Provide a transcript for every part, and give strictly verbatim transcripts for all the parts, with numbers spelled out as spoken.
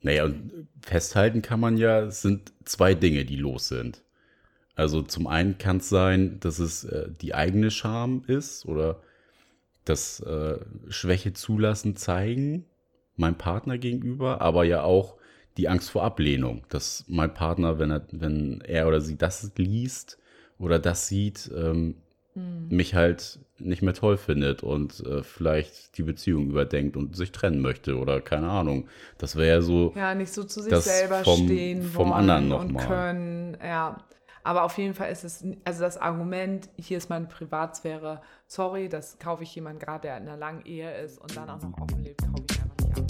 Naja, und festhalten kann man ja, es sind zwei Dinge, die los sind. Also zum einen kann es sein, dass es äh, die eigene Scham ist oder das äh, Schwäche zulassen, zeigen, meinem Partner gegenüber, aber ja auch die Angst vor Ablehnung, dass mein Partner, wenn er, wenn er oder sie das liest oder das sieht, ähm, Hm. mich halt nicht mehr toll findet und äh, vielleicht die Beziehung überdenkt und sich trennen möchte oder keine Ahnung. Das wäre ja so Ja, nicht so zu sich das selber vom, stehen vom anderen wollen und nochmal. können. Ja, aber auf jeden Fall ist es, also das Argument, hier ist meine Privatsphäre, sorry, das kaufe ich jemand gerade, der in einer langen Ehe ist und dann auch noch offen lebt, kaufe ich einfach nicht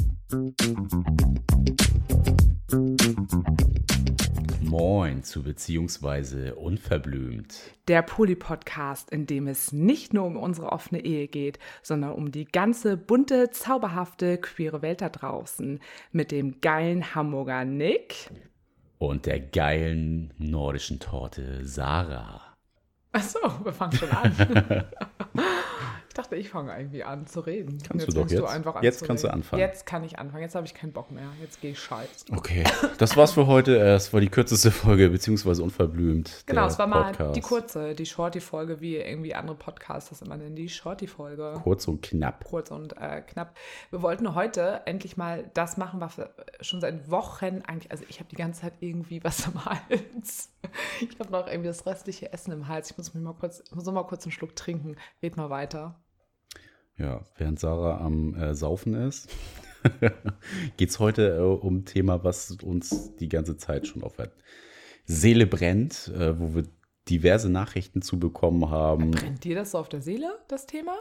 ab. Moin zu beziehungsweise unverblümt. Der Poli-Podcast, in dem es nicht nur um unsere offene Ehe geht, sondern um die ganze bunte, zauberhafte, queere Welt da draußen. Mit dem geilen Hamburger Nick. Und der geilen nordischen Torte Sarah. Achso, wir fangen schon an. Ich dachte, ich fange irgendwie an zu reden. Kannst jetzt du doch fängst jetzt. Du einfach an jetzt zu kannst reden. du anfangen. Jetzt kann ich anfangen. Jetzt habe ich keinen Bock mehr. Jetzt gehe ich scheißen. Okay, das war's für heute. Es war die kürzeste Folge, beziehungsweise unverblümt. Genau, es war mal Podcast. die kurze, die Shorty-Folge, wie irgendwie andere Podcasts das immer nennen, die Shorty-Folge. Kurz und knapp. Kurz und äh, knapp. Wir wollten heute endlich mal das machen, was wir schon seit Wochen eigentlich, also ich habe die ganze Zeit irgendwie was im Hals. Ich habe noch irgendwie das restliche Essen im Hals. Ich muss mich mal kurz, muss noch mal kurz einen Schluck trinken. Red mal weiter. Ja, während Sarah am äh, Saufen ist, geht es heute äh, um ein Thema, was uns die ganze Zeit schon auf der Seele brennt, äh, wo wir diverse Nachrichten zu bekommen haben. Brennt dir das so auf der Seele, das Thema?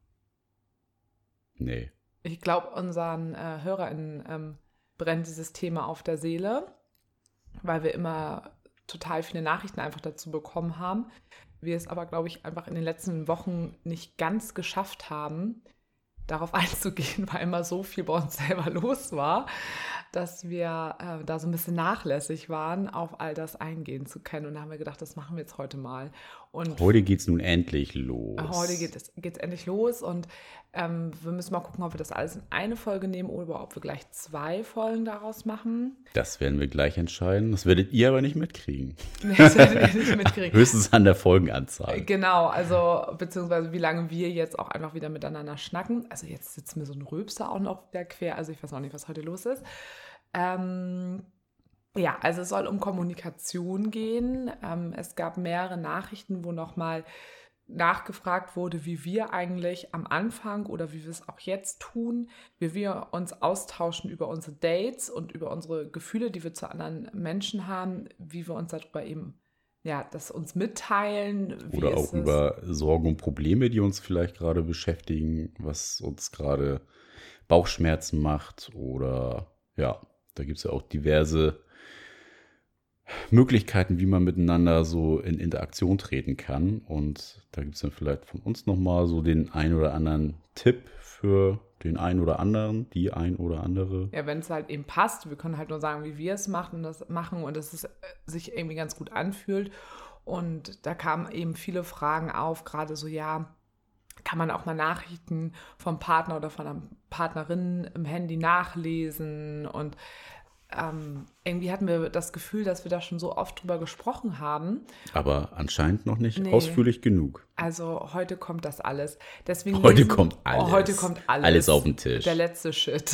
Nee. Ich glaube, unseren äh, HörerInnen ähm, brennt dieses Thema auf der Seele, weil wir immer total viele Nachrichten einfach dazu bekommen haben. Wir es aber, glaube ich, einfach in den letzten Wochen nicht ganz geschafft haben, darauf einzugehen, weil immer so viel bei uns selber los war, dass wir äh, da so ein bisschen nachlässig waren, auf all das eingehen zu können. Und da haben wir gedacht, das machen wir jetzt heute mal. Und heute geht es nun endlich los. Heute geht es geht's endlich los und ähm, wir müssen mal gucken, ob wir das alles in eine Folge nehmen oder ob wir gleich zwei Folgen daraus machen. Das werden wir gleich entscheiden. Das werdet ihr aber nicht mitkriegen. Nee, das werdet ihr nicht mitkriegen. Höchstens an der Folgenanzahl. Genau, also beziehungsweise wie lange wir jetzt auch einfach wieder miteinander schnacken. Also jetzt sitzt mir so ein Rülpser auch noch wieder quer, also ich weiß auch nicht, was heute los ist. Ähm, ja, also es soll um Kommunikation gehen. Ähm, es gab mehrere Nachrichten, wo nochmal nachgefragt wurde, wie wir eigentlich am Anfang oder wie wir es auch jetzt tun, wie wir uns austauschen über unsere Dates und über unsere Gefühle, die wir zu anderen Menschen haben, wie wir uns darüber eben, ja, das uns mitteilen. Wie Oder ist auch es? über Sorgen und Probleme, die uns vielleicht gerade beschäftigen, was uns gerade Bauchschmerzen macht. Oder ja, da gibt es ja auch diverse Möglichkeiten, wie man miteinander so in Interaktion treten kann. Und da gibt es dann vielleicht von uns nochmal so den ein oder anderen Tipp für den einen oder anderen, die ein oder andere. Ja, wenn es halt eben passt. Wir können halt nur sagen, wie wir es machen und das machen und dass es sich irgendwie ganz gut anfühlt. Und da kamen eben viele Fragen auf, gerade so, ja, kann man auch mal Nachrichten vom Partner oder von einer Partnerin im Handy nachlesen und Ähm, irgendwie hatten wir das Gefühl, dass wir da schon so oft drüber gesprochen haben. Aber anscheinend noch nicht Nee. ausführlich genug. Also heute kommt das alles. Deswegen Heute lesen- kommt alles. Oh, heute kommt alles. Alles auf den Tisch. Der letzte Shit.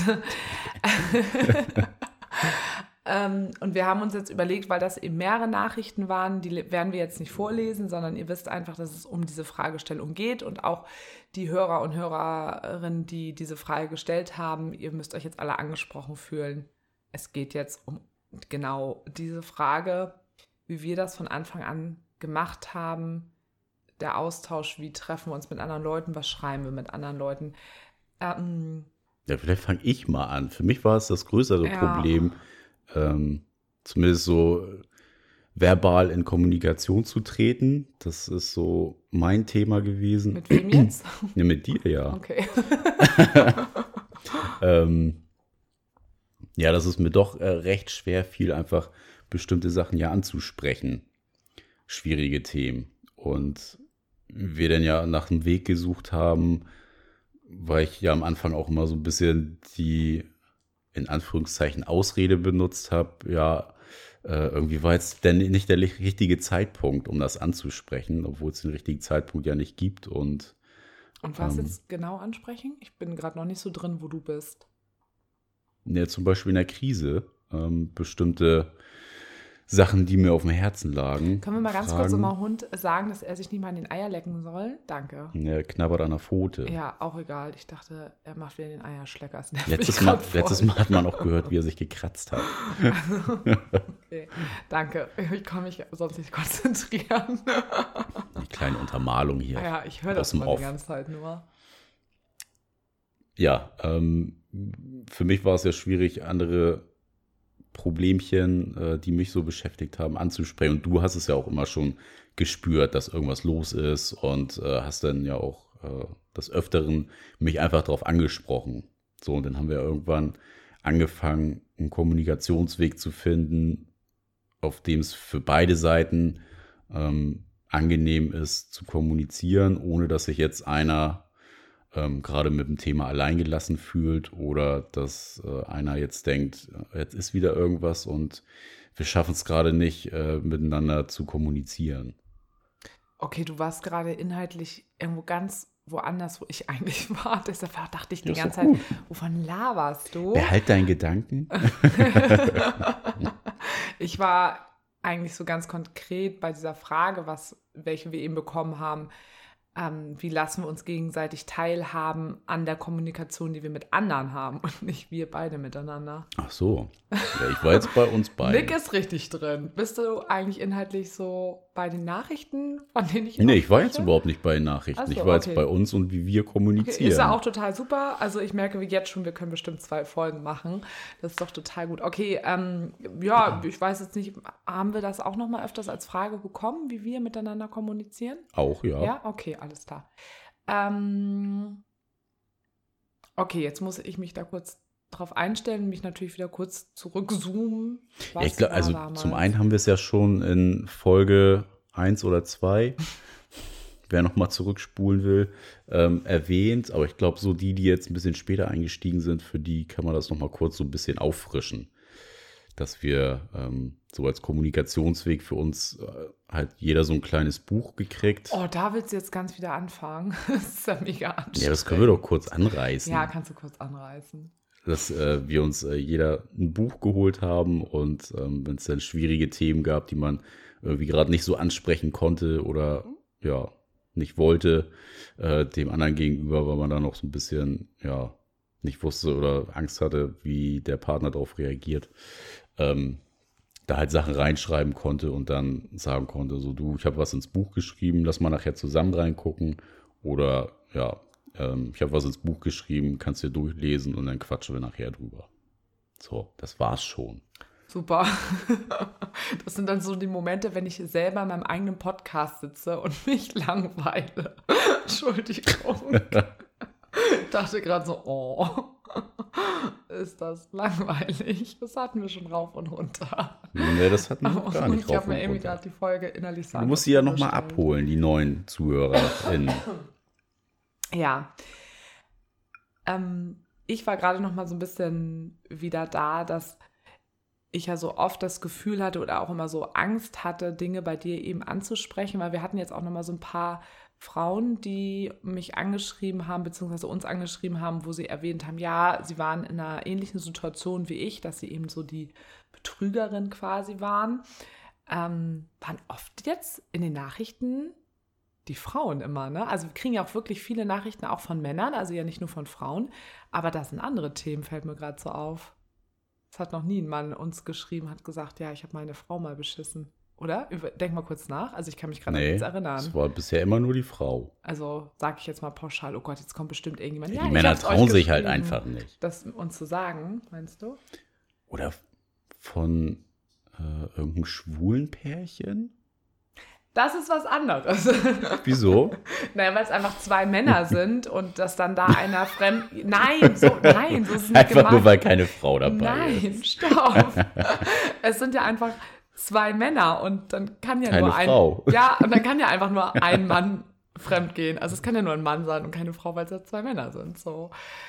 ähm, und wir haben uns jetzt überlegt, weil das eben mehrere Nachrichten waren, die werden wir jetzt nicht vorlesen, sondern ihr wisst einfach, dass es um diese Fragestellung geht und auch die Hörer und Hörerinnen, die diese Frage gestellt haben, ihr müsst euch jetzt alle angesprochen fühlen. Es geht jetzt um genau diese Frage, wie wir das von Anfang an gemacht haben. Der Austausch, wie treffen wir uns mit anderen Leuten, was schreiben wir mit anderen Leuten. Ähm, Ja, vielleicht fange ich mal an. Für mich war es das größere Ja. Problem, ähm, zumindest so verbal in Kommunikation zu treten. Das ist so mein Thema gewesen. mit wem jetzt? Ja, mit dir, ja. Okay. Ähm, ja, das ist mir doch äh, recht schwer, viel einfach bestimmte Sachen ja anzusprechen. Schwierige Themen. Und wir dann ja nach einem Weg gesucht haben, weil ich ja am Anfang auch immer so ein bisschen die in Anführungszeichen Ausrede benutzt habe, ja, äh, irgendwie war jetzt denn nicht der li- richtige Zeitpunkt, um das anzusprechen, obwohl es den richtigen Zeitpunkt ja nicht gibt. Und Und was ähm, jetzt genau ansprechen? Ich bin gerade noch nicht so drin, wo du bist. ja, zum Beispiel in der Krise ähm, bestimmte Sachen, die mir auf dem Herzen lagen. Können wir mal ganz kurz Fragen. um Hund sagen, dass er sich nicht mal an den Eier lecken soll? Danke. Er knabbert an der Pfote. Ja, auch egal. Ich dachte, er macht wieder den Eierschlecker. Das nervt Letztes mich Mal, grad voll. letztes Mal hat man auch gehört, wie er sich gekratzt hat. Okay, danke. Ich kann mich sonst nicht konzentrieren. Die kleine Untermalung hier. Ja, ich höre aus das dem mal Off. die ganze Zeit nur. Ja, ähm, für mich war es ja schwierig, andere Problemchen, äh, die mich so beschäftigt haben, anzusprechen. Und du hast es ja auch immer schon gespürt, dass irgendwas los ist und äh, hast dann ja auch äh, des Öfteren mich einfach darauf angesprochen. So, und dann haben wir irgendwann angefangen, einen Kommunikationsweg zu finden, auf dem es für beide Seiten ähm, angenehm ist zu kommunizieren, ohne dass sich jetzt einer ähm, gerade mit dem Thema alleingelassen fühlt oder dass äh, einer jetzt denkt, jetzt ist wieder irgendwas und wir schaffen es gerade nicht, äh, miteinander zu kommunizieren. Okay, du warst gerade inhaltlich irgendwo ganz woanders, wo ich eigentlich war. Deshalb dachte ich die Ja, ist ganze doch Zeit, gut. wovon laberst du? Behalt deinen Gedanken. Ich war eigentlich so ganz konkret bei dieser Frage, was, welche wir eben bekommen haben, ähm, wie lassen wir uns gegenseitig teilhaben an der Kommunikation, die wir mit anderen haben und nicht wir beide miteinander. Ach so. Ja, ich war jetzt bei uns beiden. Nick ist richtig drin. Bist du eigentlich inhaltlich so bei den Nachrichten, von denen ich Nee, immer ich war jetzt spreche? überhaupt nicht bei den Nachrichten. Ach so, ich war jetzt okay. bei uns und wie wir Okay, kommunizieren. ist ja auch total super. Also ich merke jetzt schon, wir können bestimmt zwei Folgen machen. Das ist doch total gut. Okay, ähm, ja, ich weiß jetzt nicht, haben wir das auch noch mal öfters als Frage bekommen, wie wir miteinander kommunizieren? Auch, ja. Ja, okay, alles klar. Ähm, okay, jetzt muss ich mich da kurz drauf einstellen, mich natürlich wieder kurz zurückzoomen. Ja, ich glaube, war also damals? zum einen haben wir es ja schon in Folge eins oder zwei, wer nochmal zurückspulen will, ähm, erwähnt. Aber ich glaube, so die, die jetzt ein bisschen später eingestiegen sind, für die kann man das nochmal kurz so ein bisschen auffrischen. Dass wir ähm, so als Kommunikationsweg für uns äh, halt jeder so ein kleines Buch gekriegt. Oh, da willst du jetzt ganz wieder anfangen. Das ist ja mega anstrengend. Ja, das können wir doch kurz anreißen. Ja, kannst du kurz anreißen. Dass äh, wir uns äh, jeder ein Buch geholt haben und ähm, wenn es dann schwierige Themen gab, die man irgendwie gerade nicht so ansprechen konnte oder ja, nicht wollte, äh, dem anderen gegenüber, weil man da noch so ein bisschen, ja, nicht wusste oder Angst hatte, wie der Partner darauf reagiert, ähm, da halt Sachen reinschreiben konnte und dann sagen konnte, so du, ich habe was ins Buch geschrieben, lass mal nachher zusammen reingucken oder ja, ähm, ich habe was ins Buch geschrieben, kannst dir durchlesen und dann quatschen wir nachher drüber. So, das war's schon. Super. Das sind dann so die Momente, wenn ich selber in meinem eigenen Podcast sitze und mich langweile. Entschuldigung. Ich dachte gerade so, oh, ist das langweilig. Das hatten wir schon rauf und runter. Nee, das hatten wir noch gar nicht Ich rauf habe mir und irgendwie runter. gerade die Folge innerlich Du sagen. musst sie ja nochmal abholen, die neuen ZuhörerInnen. Ja. Ähm, ich war gerade noch mal so ein bisschen wieder da, dass ich ja so oft das Gefühl hatte oder auch immer so Angst hatte, Dinge bei dir eben anzusprechen, weil wir hatten jetzt auch noch mal so ein paar Frauen, die mich angeschrieben haben, beziehungsweise uns angeschrieben haben, wo sie erwähnt haben, ja, sie waren in einer ähnlichen Situation wie ich, dass sie eben so die Betrügerin quasi waren. Ähm, waren oft jetzt in den Nachrichten die Frauen immer, ne? Also wir kriegen ja auch wirklich viele Nachrichten auch von Männern, also ja nicht nur von Frauen, aber das sind andere Themen, fällt mir gerade so auf. Es hat noch nie ein Mann uns geschrieben, hat gesagt, ja, ich habe meine Frau mal beschissen. Oder? Denk mal kurz nach. Also ich kann mich gerade an Nee, nichts erinnern. es war bisher immer nur die Frau. Also sage ich jetzt mal pauschal, oh Gott, jetzt kommt bestimmt irgendjemand. Ja, Ja, die ich Männer hab's euch trauen sich halt geschrieben, einfach nicht. das uns zu sagen, meinst du? Oder von äh, irgendeinem schwulen Pärchen? Das ist was anderes. Wieso? Naja, weil es einfach zwei Männer sind und dass dann da einer fremd... Nein, so, nein, so ist es nicht Einfach gemeint. nur, weil keine Frau dabei ist. Nein, stopp. Es sind ja einfach zwei Männer und dann kann ja Keine nur ein... Frau. Ja, und dann kann ja einfach nur ein Mann fremd gehen. Also es kann ja nur ein Mann sein und keine Frau, weil es ja zwei Männer sind. So.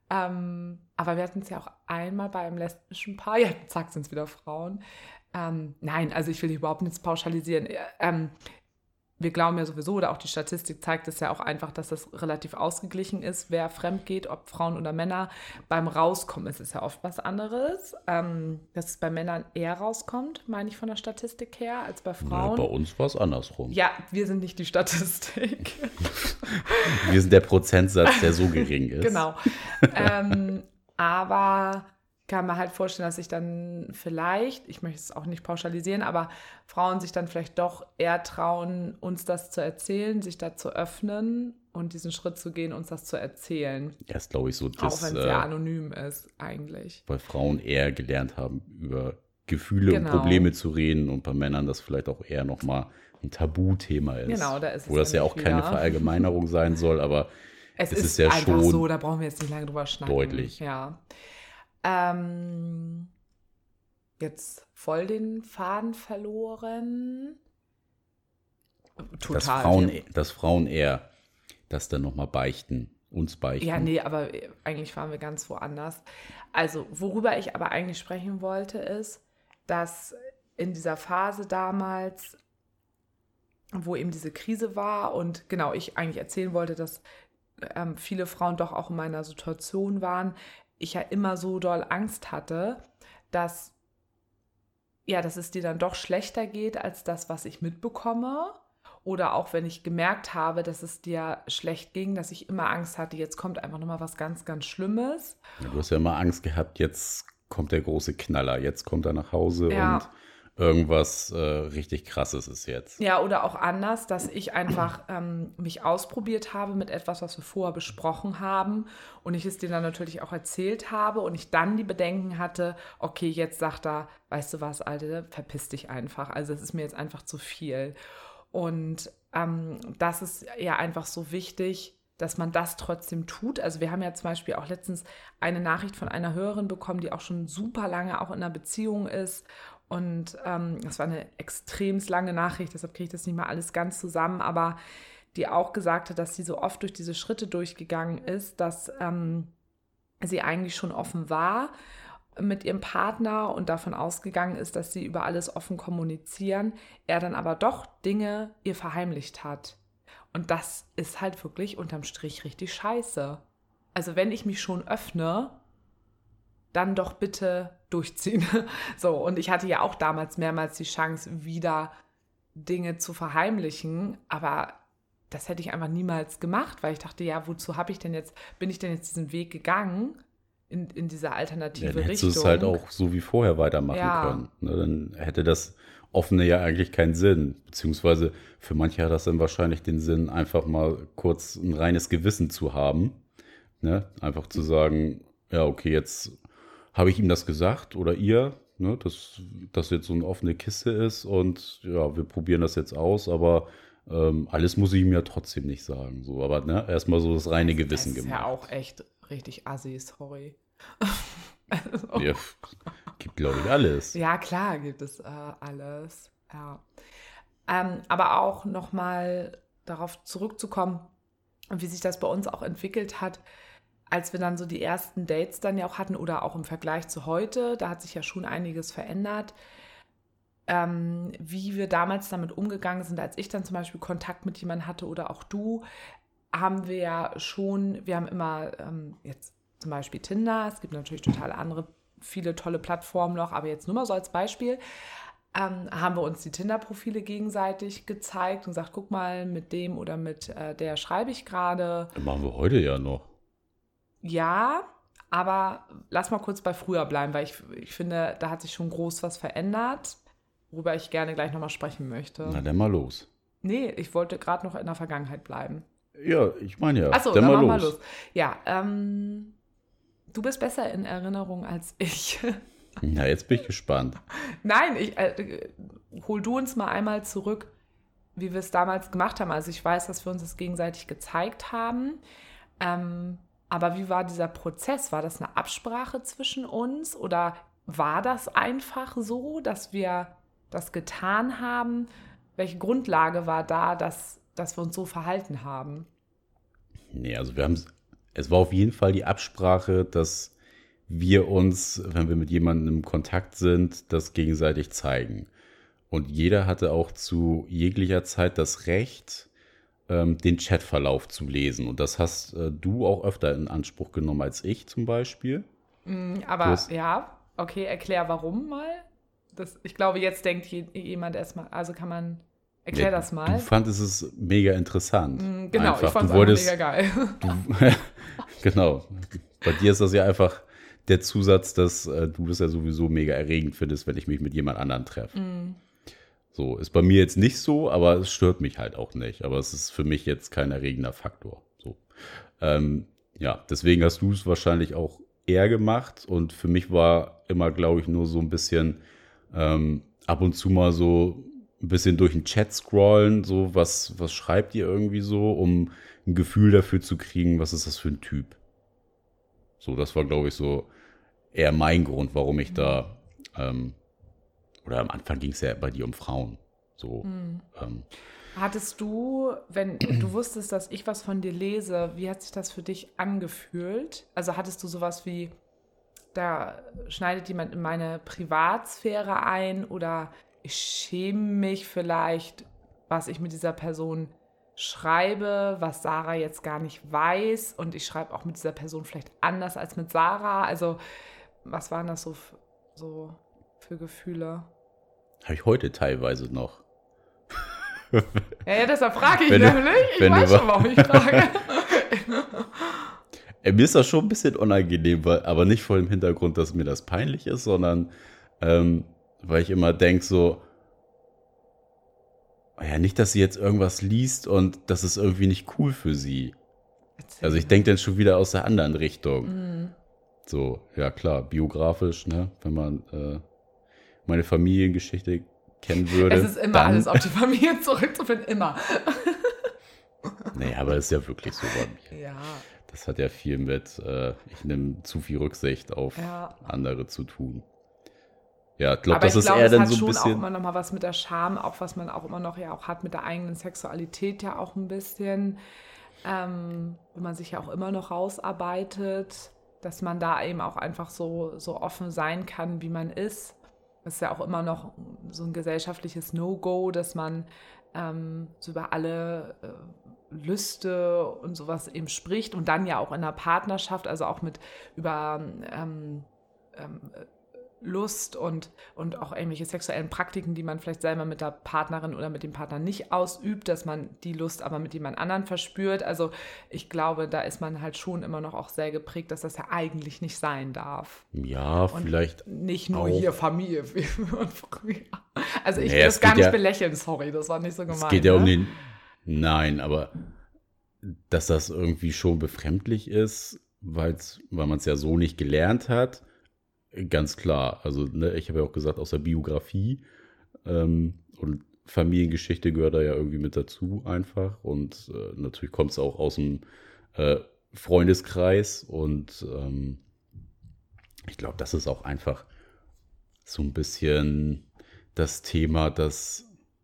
Ähm, aber wir hatten es ja auch einmal bei einem lesbischen Paar, ja, zack, sind es wieder Frauen. Ähm, nein, also ich will überhaupt nichts pauschalisieren. Ähm, wir glauben ja sowieso, oder auch die Statistik zeigt es ja auch einfach, dass das relativ ausgeglichen ist, wer fremd geht, ob Frauen oder Männer. Beim Rauskommen ist es ja oft was anderes, ähm, dass es bei Männern eher rauskommt, meine ich von der Statistik her, als bei Frauen. Ja, bei uns war es andersrum. Ja, wir sind nicht die Statistik. Wir sind der Prozentsatz, der so gering ist. Genau. ähm, aber kann man halt vorstellen, dass sich dann vielleicht, ich möchte es auch nicht pauschalisieren, aber Frauen sich dann vielleicht doch eher trauen, uns das zu erzählen, sich da zu öffnen und diesen Schritt zu gehen, uns das zu erzählen. Ja, ist, glaube ich, so, Auch dass wenn es äh, sehr anonym ist, eigentlich. weil Frauen eher gelernt haben, über Gefühle Genau. und Probleme zu reden und bei Männern das vielleicht auch eher nochmal ein Tabuthema ist. Genau, da ist es Wo das ja nämlich auch keine wieder. Verallgemeinerung sein soll, aber Es, es ist, ist ja einfach schon so, da brauchen wir jetzt nicht lange drüber schnacken. deutlich. Ja. Ähm, jetzt voll den Faden verloren. Total. dass, Frauen, dass Frauen eher das dann nochmal beichten, uns beichten. Ja, nee, aber eigentlich waren wir ganz woanders. Also, worüber ich aber eigentlich sprechen wollte, ist, dass in dieser Phase damals, wo eben diese Krise war und genau, ich eigentlich erzählen wollte, dass ähm, viele Frauen doch auch in meiner Situation waren, ich ja immer so doll Angst hatte, dass, ja, dass es dir dann doch schlechter geht als das, was ich mitbekomme. Oder auch wenn ich gemerkt habe, dass es dir schlecht ging, dass ich immer Angst hatte, jetzt kommt einfach nochmal was ganz, ganz Schlimmes. Ja, du hast ja immer Angst gehabt, jetzt kommt der große Knaller, jetzt kommt er nach Hause Ja. und irgendwas äh, richtig Krasses ist jetzt. Ja, oder auch anders, dass ich einfach ähm, mich ausprobiert habe mit etwas, was wir vorher besprochen haben und ich es dir dann natürlich auch erzählt habe und ich dann die Bedenken hatte, okay, jetzt sagt er, weißt du was, Alte, verpiss dich einfach. Also es ist mir jetzt einfach zu viel. Und ähm, das ist ja einfach so wichtig, dass man das trotzdem tut. Also wir haben ja zum Beispiel auch letztens eine Nachricht von einer Hörerin bekommen, die auch schon super lange auch in einer Beziehung ist. Und ähm, das war eine extrem lange Nachricht, deshalb kriege ich das nicht mal alles ganz zusammen, aber die auch gesagt hat, dass sie so oft durch diese Schritte durchgegangen ist, dass ähm, sie eigentlich schon offen war mit ihrem Partner und davon ausgegangen ist, dass sie über alles offen kommunizieren, er dann aber doch Dinge ihr verheimlicht hat. Und das ist halt wirklich unterm Strich richtig scheiße. Also wenn ich mich schon öffne, dann doch bitte durchziehen. So, und ich hatte ja auch damals mehrmals die Chance, wieder Dinge zu verheimlichen, aber das hätte ich einfach niemals gemacht, weil ich dachte, ja, wozu habe ich denn jetzt, bin ich denn jetzt diesen Weg gegangen in, in diese alternative Ja, dann hättest du Richtung? es halt auch so wie vorher weitermachen Ja. können. Ne, dann hätte das Offene ja eigentlich keinen Sinn. Beziehungsweise für manche hat das dann wahrscheinlich den Sinn, einfach mal kurz ein reines Gewissen zu haben. Ne? Einfach zu sagen, ja, okay, jetzt habe ich ihm das gesagt oder ihr, ne, dass das jetzt so eine offene Kiste ist und ja, wir probieren das jetzt aus, aber ähm, alles muss ich ihm ja trotzdem nicht sagen. So, aber ne, erstmal so das reine Gewissen Das ist gemacht. ja auch echt richtig assi, sorry. Also, Ja, gibt, glaube ich, alles. ja, klar gibt es äh, alles. Ja. Ähm, aber auch nochmal darauf zurückzukommen, wie sich das bei uns auch entwickelt hat, als wir dann so die ersten Dates dann ja auch hatten oder auch im Vergleich zu heute, da hat sich ja schon einiges verändert, ähm, wie wir damals damit umgegangen sind, als ich dann zum Beispiel Kontakt mit jemandem hatte oder auch du, haben wir ja schon, wir haben immer ähm, jetzt zum Beispiel Tinder, es gibt natürlich total andere, viele tolle Plattformen noch, aber jetzt nur mal so als Beispiel, ähm, haben wir uns die Tinder-Profile gegenseitig gezeigt und gesagt, guck mal, mit dem oder mit äh, der schreibe ich gerade. Das machen wir heute ja noch. Ja, aber lass mal kurz bei früher bleiben, weil ich, ich finde, da hat sich schon groß was verändert, worüber ich gerne gleich nochmal sprechen möchte. Na, dann mal los. Nee, ich wollte gerade noch in der Vergangenheit bleiben. Ja, ich meine ja. Achso, dann, dann mal machen los. wir los. Ja, ähm, du bist besser in Erinnerung als ich. Na, jetzt bin ich gespannt. Nein, ich äh, hol du uns mal einmal zurück, wie wir es damals gemacht haben. Also ich weiß, dass wir uns das gegenseitig gezeigt haben. Ähm, aber wie war dieser Prozess? War das eine Absprache zwischen uns oder war das einfach so, dass wir das getan haben? Welche Grundlage war da, dass, dass wir uns so verhalten haben? Nee, also wir haben es es war auf jeden Fall die Absprache, dass wir uns, wenn wir mit jemandem im Kontakt sind, das gegenseitig zeigen. Und jeder hatte auch zu jeglicher Zeit das Recht, ähm, den Chatverlauf zu lesen. Und das hast äh, du auch öfter in Anspruch genommen als ich zum Beispiel. Mm, aber hast, ja, okay, erklär warum mal. Das, ich glaube, jetzt denkt je, jemand erstmal, also kann man, erklär ja, das mal. Du fandest es mega interessant. Mm, genau, einfach. ich fand es einfach mega geil. Du, genau, bei dir ist das ja einfach der Zusatz, dass äh, du das ja sowieso mega erregend findest, wenn ich mich mit jemand anderem treffe. Mm. So, ist bei mir jetzt nicht so, aber es stört mich halt auch nicht. Aber es ist für mich jetzt kein erregender Faktor. So. Ähm, ja, deswegen hast du es wahrscheinlich auch eher gemacht. Und für mich war immer, glaube ich, nur so ein bisschen ähm, ab und zu mal so ein bisschen durch den Chat scrollen. So, was, was schreibt ihr irgendwie so, um ein Gefühl dafür zu kriegen, was ist das für ein Typ? So, das war, glaube ich, so eher mein Grund, warum ich da ähm, oder am Anfang ging es ja bei dir um Frauen. So, Mhm. ähm, Hattest du, wenn du wusstest, dass ich was von dir lese, wie hat sich das für dich angefühlt? Also hattest du sowas wie, da schneidet jemand in meine Privatsphäre ein oder ich schäme mich vielleicht, was ich mit dieser Person schreibe, was Sarah jetzt gar nicht weiß und ich schreibe auch mit dieser Person vielleicht anders als mit Sarah. Also was waren das so, f- so für Gefühle? habe ich heute teilweise noch. Ja, ja, deshalb frage ich Wenn du- nämlich. Ich wenn du weiß wa- schon, warum ich frage. Äh, mir ist das schon ein bisschen unangenehm, weil, aber nicht vor dem Hintergrund, dass mir das peinlich ist, sondern ähm, weil ich immer denke so, oh ja, nicht, dass sie jetzt irgendwas liest und das ist irgendwie nicht cool für sie. Also ich denke dann schon wieder aus der anderen Richtung. Mhm. So, ja klar, biografisch, ne, wenn man äh, meine Familiengeschichte kennen würde. Es ist immer dann, alles auf die Familie zurückzufinden, immer. Nee, aber das ist ja wirklich so bei mir. Ja, Das hat ja viel mit, äh, ich nehme zu viel Rücksicht auf ja. andere zu tun. Ja, ich glaube, Aber das ich ist glaube, eher es dann hat so ein schon auch bisschen. immer noch mal was mit der Scham, auch was man auch immer noch ja auch hat mit der eigenen Sexualität ja auch ein bisschen, ähm, wo man sich ja auch immer noch rausarbeitet, dass man da eben auch einfach so, so offen sein kann, wie man ist. Das ist ja auch immer noch so ein gesellschaftliches No-Go, dass man ähm, so über alle äh, Lüste und sowas eben spricht und dann ja auch in der Partnerschaft, also auch mit über ähm, ähm, Lust und, und auch irgendwelche sexuellen Praktiken, die man vielleicht selber mit der Partnerin oder mit dem Partner nicht ausübt, dass man die Lust aber mit jemand anderem verspürt. Also ich glaube, da ist man halt schon immer noch auch sehr geprägt, dass das ja eigentlich nicht sein darf. Ja, Und vielleicht. nicht nur auch. hier Familie. wie man früher- Also ich Nee, will es das gar geht nicht ja- belächeln, sorry, das war nicht so gemeint. Es geht ja um ne? den. Nein, aber dass das irgendwie schon befremdlich ist, weil's, weil man es ja so nicht gelernt hat, ganz klar. Also, ne, ich habe ja auch gesagt, aus der Biografie ähm, und Familiengeschichte gehört da ja irgendwie mit dazu einfach. Und äh, natürlich kommt es auch aus dem äh, Freundeskreis und ähm, ich glaube, das ist auch einfach so ein bisschen das Thema, dass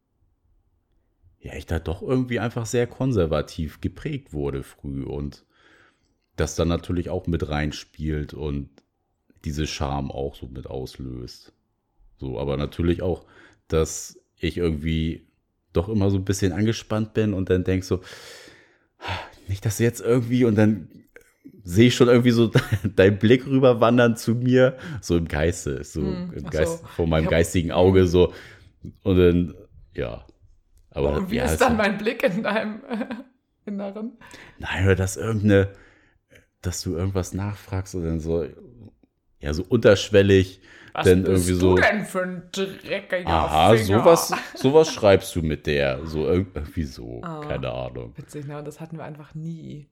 ja, ich da doch irgendwie einfach sehr konservativ geprägt wurde früh und das dann natürlich auch mit reinspielt und diese Scham auch so mit auslöst. So, aber natürlich auch, dass ich irgendwie doch immer so ein bisschen angespannt bin und dann denk so, nicht, dass jetzt irgendwie und dann sehe ich schon irgendwie so dein Blick rüberwandern zu mir, so im Geiste, so Hm, im ach Geist, so. vor meinem Ich hab- geistigen Auge so und dann, ja. Aber Und wie ja, ist es- dann mein Blick in deinem äh, Inneren? Nein, oder dass irgendeine, dass du irgendwas nachfragst und dann so, ja, so unterschwellig, Was dann bist irgendwie du so, denn für ein dreckiger aha, Finger? sowas, sowas schreibst du mit der, so irg- irgendwie so, Ah. keine Ahnung. Witzig, ne? Das hatten wir einfach nie.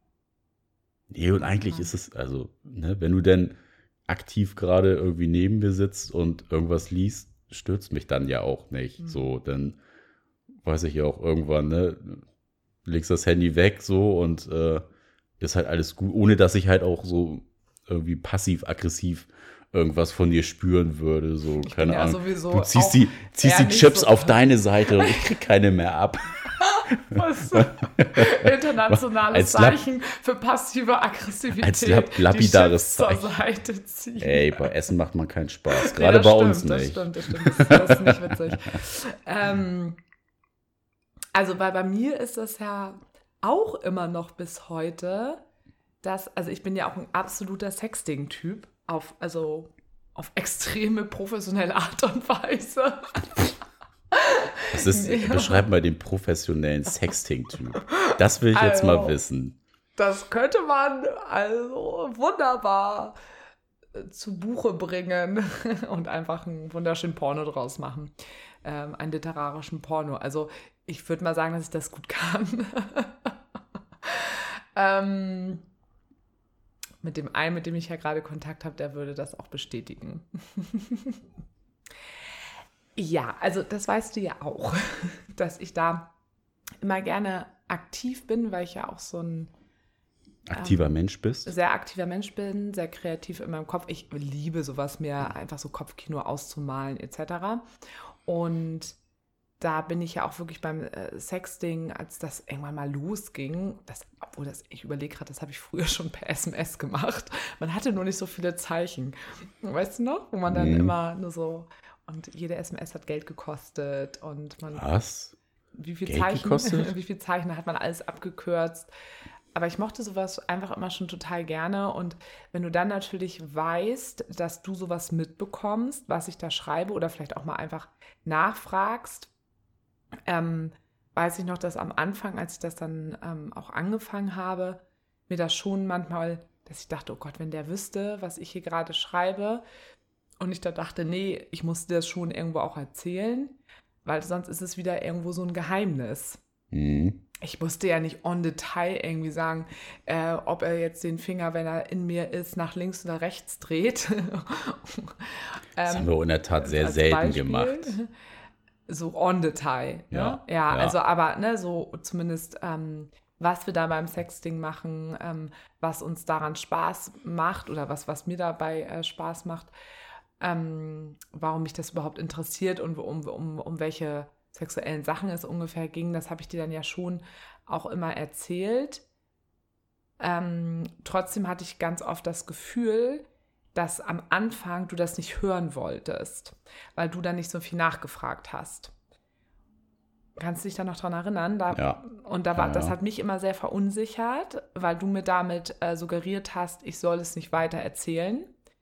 Nee, und eigentlich Aha. ist es, also, ne, wenn du denn aktiv gerade irgendwie neben mir sitzt und irgendwas liest, stürzt mich dann ja auch nicht. Mhm. So, dann weiß ich ja auch irgendwann, ne, legst das Handy weg so und äh, ist halt alles gut, ohne dass ich halt auch so irgendwie passiv-aggressiv irgendwas von dir spüren würde. So, Ich keine bin ja Ahnung. sowieso Du ziehst auch die, ziehst eher die nicht Chips so- auf deine Seite und ich krieg keine mehr ab. Was? Internationales Als Lab- Zeichen für passive Aggressivität. Als lab- die lapidares Chips zur Zeichen. Seite ziehen. Ey, bei Essen macht man keinen Spaß. Nee, Gerade das bei stimmt, uns das nicht. Stimmt, das stimmt, das, das ist nicht witzig. ähm, also weil bei mir ist das ja auch immer noch bis heute, dass, also ich bin ja auch ein absoluter Sexting-Typ, auf, also auf extreme professionelle Art und Weise. Das ist, Ja. beschreib mal den professionellen Sexting-Typ. Das will ich jetzt Also, mal wissen. Das könnte man also wunderbar äh, zu Buche bringen und einfach einen wunderschönen Porno draus machen. Ähm, einen literarischen Porno. Also ich würde mal sagen, dass ich das gut kann. ähm, mit dem einen, mit dem ich ja gerade Kontakt habe, der würde das auch bestätigen. Ja, also das weißt du ja auch, dass ich da immer gerne aktiv bin, weil ich ja auch so ein Aktiver Mensch bist. sehr aktiver Mensch bin, sehr kreativ in meinem Kopf. Ich liebe sowas, mir einfach so Kopfkino auszumalen et cetera. Und da bin ich ja auch wirklich beim äh, Sexting, als das irgendwann mal losging, das, obwohl das, ich überlege gerade, das habe ich früher schon per S M S gemacht. Man hatte nur nicht so viele Zeichen. Weißt du noch? Wo man dann Mhm. immer nur so, und jede S M S hat Geld gekostet und man, Was? wie viel Geld Zeichen, gekostet? wie viel Zeichen hat man alles abgekürzt. Aber ich mochte sowas einfach immer schon total gerne. Und wenn du dann natürlich weißt, dass du sowas mitbekommst, was ich da schreibe, oder vielleicht auch mal einfach nachfragst, ähm, weiß ich noch, dass am Anfang, als ich das dann ähm, auch angefangen habe, mir das schon manchmal, dass ich dachte, oh Gott, wenn der wüsste, was ich hier gerade schreibe. Und ich da dachte, nee, ich musste das schon irgendwo auch erzählen, weil sonst ist es wieder irgendwo so ein Geheimnis. Mhm. Ich musste ja nicht on Detail irgendwie sagen, äh, ob er jetzt den Finger, wenn er in mir ist, nach links oder rechts dreht. Das Ähm, haben wir in der Tat sehr als selten Beispiel. gemacht. So on Detail. Ja, Ja, ja, ja. also aber ne, so zumindest, ähm, was wir da beim Sexting machen, ähm, was uns daran Spaß macht oder was, was mir dabei äh, Spaß macht, ähm, warum mich das überhaupt interessiert und um, um, um welche sexuellen Sachen es ungefähr ging, das habe ich dir dann ja schon auch immer erzählt. Ähm, trotzdem hatte ich ganz oft das Gefühl, dass am Anfang du das nicht hören wolltest, weil du da nicht so viel nachgefragt hast. Kannst du dich da noch dran erinnern? Da, Ja. Und da war, Ja, das ja. hat mich immer sehr verunsichert, weil du mir damit äh, suggeriert hast, ich soll es nicht weiter erzählen.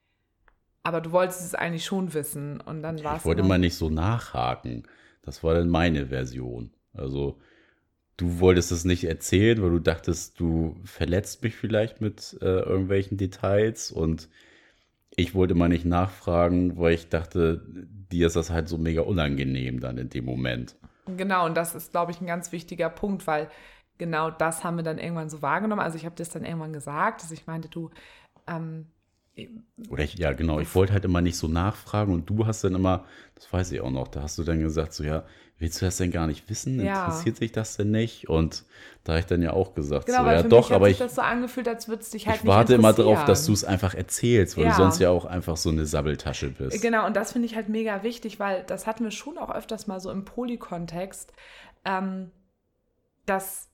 Aber du wolltest es eigentlich schon wissen. Und dann war es Ich wollte immer nicht so nachhaken. Das war dann meine Version. Also du wolltest es nicht erzählen, weil du dachtest, du verletzt mich vielleicht mit äh, irgendwelchen Details, und ich wollte mal nicht nachfragen, weil ich dachte, dir ist das halt so mega unangenehm dann in dem Moment. Genau, und das ist, glaube ich, ein ganz wichtiger Punkt, weil genau das haben wir dann irgendwann so wahrgenommen. Also ich habe das dann irgendwann gesagt, dass ich meinte, du, ähm, Oder ich, ja, genau, ich wollte halt immer nicht so nachfragen, und du hast dann immer, das weiß ich auch noch, da hast du dann gesagt, so ja, willst du das denn gar nicht wissen? Ja. Interessiert sich das denn nicht? Und da habe ich dann ja auch gesagt, genau, so weil ja für doch, mich hat aber sich ich, das so angefühlt, als würde es dich halt ich nicht warte immer interessieren. darauf, dass du es einfach erzählst, weil Ja. du sonst ja auch einfach so eine Sabbeltasche bist. Genau, und das finde ich halt mega wichtig, weil das hatten wir schon auch öfters mal so im Poly-Kontext, ähm, dass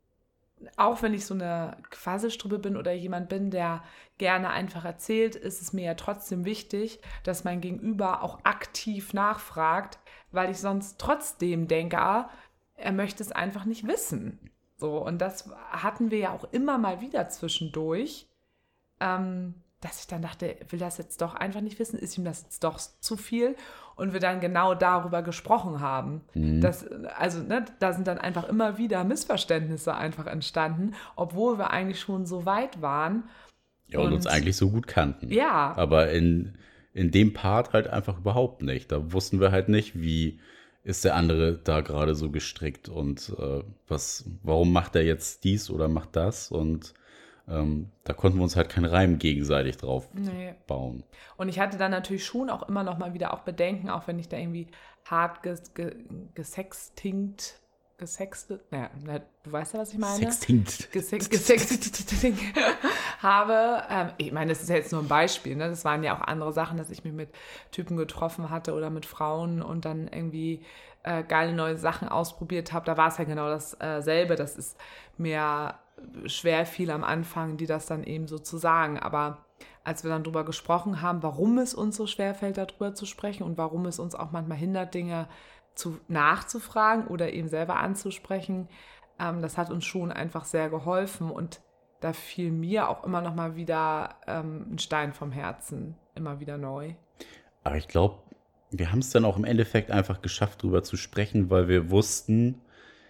auch wenn ich so eine Quasselstrippe bin oder jemand bin, der gerne einfach erzählt, ist es mir ja trotzdem wichtig, dass mein Gegenüber auch aktiv nachfragt, weil ich sonst trotzdem denke, ah, er möchte es einfach nicht wissen. So, und das hatten wir ja auch immer mal wieder zwischendurch, ähm, dass ich dann dachte, will das jetzt doch einfach nicht wissen, ist ihm das jetzt doch zu viel? Und wir dann genau darüber gesprochen haben. Mhm. Das, also ne, da sind dann einfach immer wieder Missverständnisse einfach entstanden, obwohl wir eigentlich schon so weit waren. Ja, und uns Und- eigentlich so gut kannten. Ja. Aber in, in dem Part halt einfach überhaupt nicht. Da wussten wir halt nicht, wie ist der andere da gerade so gestrickt, und äh, was, warum macht er jetzt dies oder macht das, und ähm, da konnten wir uns halt keinen Reim gegenseitig drauf Nee. bauen. Und ich hatte dann natürlich schon auch immer noch mal wieder auch Bedenken, auch wenn ich da irgendwie hart ges ge gesextingt, gesextet, naja, du weißt ja, was ich meine. Sextinct. Gesex- Gesextet habe. Ähm, ich meine, das ist ja jetzt nur ein Beispiel, ne? Das waren ja auch andere Sachen, dass ich mich mit Typen getroffen hatte oder mit Frauen und dann irgendwie äh, geile neue Sachen ausprobiert habe. Da war es ja genau dasselbe. Das ist mir schwer fiel am Anfang, die das dann eben so zu sagen. Aber als wir dann drüber gesprochen haben, warum es uns so schwerfällt, darüber zu sprechen und warum es uns auch manchmal hindert, Dinge zu, nachzufragen oder eben selber anzusprechen, ähm, das hat uns schon einfach sehr geholfen und da fiel mir auch immer noch mal wieder ähm, ein Stein vom Herzen, immer wieder neu. Aber ich glaube, wir haben es dann auch im Endeffekt einfach geschafft, drüber zu sprechen, weil wir wussten,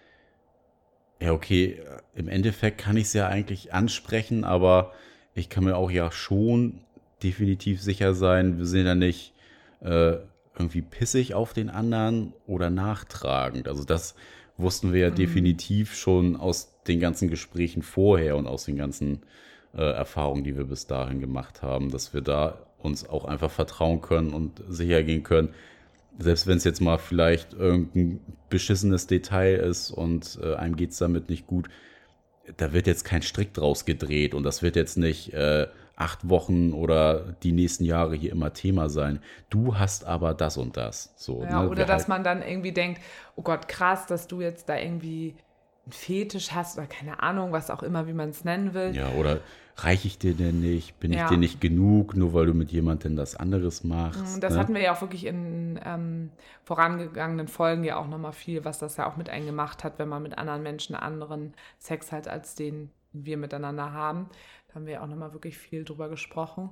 ja, okay, im Endeffekt kann ich es ja eigentlich ansprechen, aber ich kann mir auch ja schon definitiv sicher sein, wir sind ja nicht äh, irgendwie pissig auf den anderen oder nachtragend. Also das wussten wir ja Mhm. definitiv schon aus den ganzen Gesprächen vorher und aus den ganzen äh, Erfahrungen, die wir bis dahin gemacht haben, dass wir da uns auch einfach vertrauen können und sicher gehen können, selbst wenn es jetzt mal vielleicht irgendein beschissenes Detail ist und äh, einem geht es damit nicht gut, da wird jetzt kein Strick draus gedreht und das wird jetzt nicht äh, acht Wochen oder die nächsten Jahre hier immer Thema sein. Du hast aber das und das. So, Ja, ne? oder Wir dass halt- man dann irgendwie denkt, oh Gott, krass, dass du jetzt da irgendwie einen Fetisch hast oder keine Ahnung, was auch immer, wie man es nennen will. Ja, oder reiche ich dir denn nicht? Bin ich Ja. dir nicht genug, nur weil du mit jemandem das anderes machst? Das ne? hatten wir ja auch wirklich in ähm, vorangegangenen Folgen ja auch nochmal viel, was das ja auch mit einem gemacht hat, wenn man mit anderen Menschen anderen Sex hat, als den wir miteinander haben. Da haben wir ja auch nochmal wirklich viel drüber gesprochen.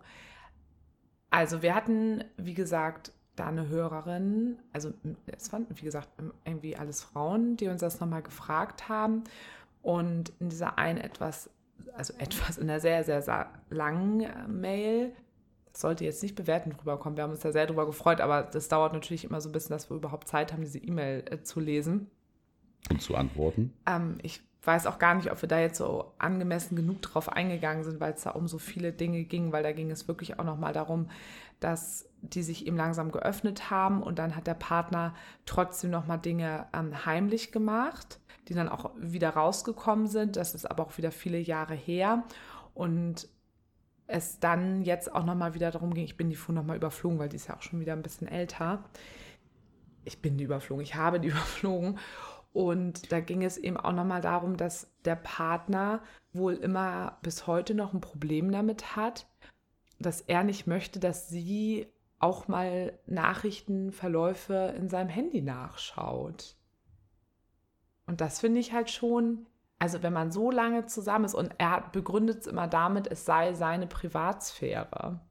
Also wir hatten, wie gesagt, da eine Hörerin, also es waren, wie gesagt, irgendwie alles Frauen, die uns das nochmal gefragt haben. Und in dieser einen etwas, also etwas in der sehr, sehr, sehr langen äh, Mail, das sollte jetzt nicht bewertend rüberkommen, wir haben uns da sehr drüber gefreut, aber das dauert natürlich immer so ein bisschen, dass wir überhaupt Zeit haben, diese E-Mail äh, zu lesen. Und zu antworten? Ähm, ich weiß auch gar nicht, ob wir da jetzt so angemessen genug drauf eingegangen sind, weil es da um so viele Dinge ging, weil da ging es wirklich auch nochmal darum, dass die sich eben langsam geöffnet haben und dann hat der Partner trotzdem nochmal Dinge ähm, heimlich gemacht, die dann auch wieder rausgekommen sind. Das ist aber auch wieder viele Jahre her und es dann jetzt auch nochmal wieder darum ging, ich bin die Fuhr nochmal überflogen, weil die ist ja auch schon wieder ein bisschen älter. Ich bin die überflogen, ich habe die überflogen. Und da ging es eben auch nochmal darum, dass der Partner wohl immer bis heute noch ein Problem damit hat, dass er nicht möchte, dass sie auch mal Nachrichtenverläufe in seinem Handy nachschaut. Und das finde ich halt schon, also wenn man so lange zusammen ist und er begründet es immer damit, es sei seine Privatsphäre.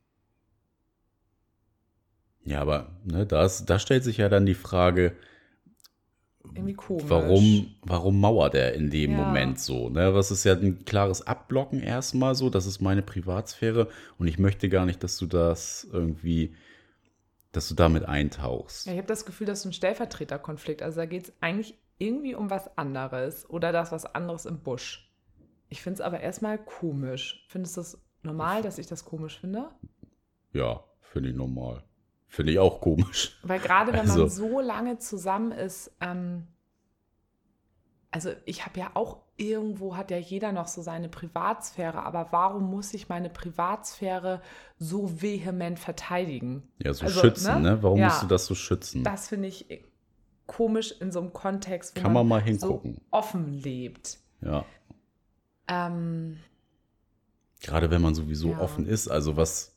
Ja, aber ne, das, da stellt sich ja dann die Frage, Irgendwie komisch. Warum, warum mauert er in dem Ja. Moment so? Ne? Das ist ja ein klares Abblocken erstmal so, das ist meine Privatsphäre und ich möchte gar nicht, dass du das irgendwie, dass du damit eintauchst. Ja, ich habe das Gefühl, das ist ein Stellvertreterkonflikt. Also da geht es eigentlich irgendwie um was anderes oder das was anderes im Busch. Ich finde es aber erstmal komisch. Findest du es normal, dass ich das komisch finde? Ja, finde ich normal. Finde ich auch komisch. Weil gerade wenn Also- man so lange zusammen ist, ähm, also ich habe ja auch irgendwo, hat ja jeder noch so seine Privatsphäre, aber warum muss ich meine Privatsphäre so vehement verteidigen? Ja, so Also, schützen, ne? ne? Warum Ja. musst du das so schützen? Das finde ich komisch in so einem Kontext, wo Kann man mal so hingucken. offen lebt. Ja. Ähm, Gerade wenn man sowieso Ja. offen ist, also was,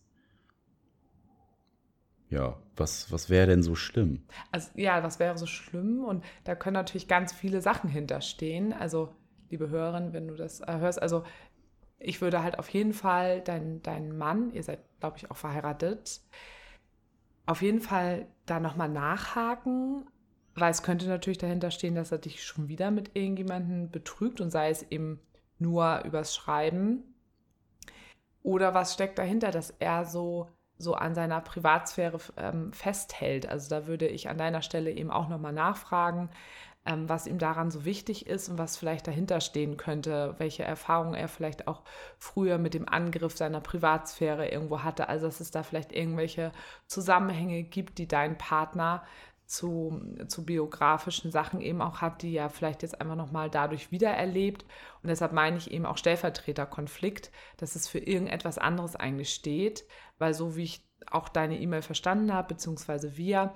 ja, was, was wäre denn so schlimm? also ja, was wäre so schlimm? Und da können natürlich ganz viele Sachen hinterstehen. Also, liebe Hörerin, wenn du das äh, hörst, also ich würde halt auf jeden Fall deinen dein Mann, ihr seid, glaube ich, auch verheiratet, auf jeden Fall da nochmal nachhaken, weil es könnte natürlich dahinter stehen, dass er dich schon wieder mit irgendjemandem betrügt und sei es eben nur übers Schreiben. Oder was steckt dahinter, dass er so, so an seiner Privatsphäre ähm, festhält? Also da würde ich an deiner Stelle eben auch nochmal nachfragen, ähm, was ihm daran so wichtig ist und was vielleicht dahinter stehen könnte, welche Erfahrungen er vielleicht auch früher mit dem Angriff seiner Privatsphäre irgendwo hatte. Also dass es da vielleicht irgendwelche Zusammenhänge gibt, die dein Partner zu, zu biografischen Sachen eben auch hat, die ja vielleicht jetzt einfach nochmal dadurch wiedererlebt. Und deshalb meine ich eben auch Stellvertreterkonflikt, dass es für irgendetwas anderes eigentlich steht, weil so wie ich auch deine E-Mail verstanden habe, beziehungsweise wir,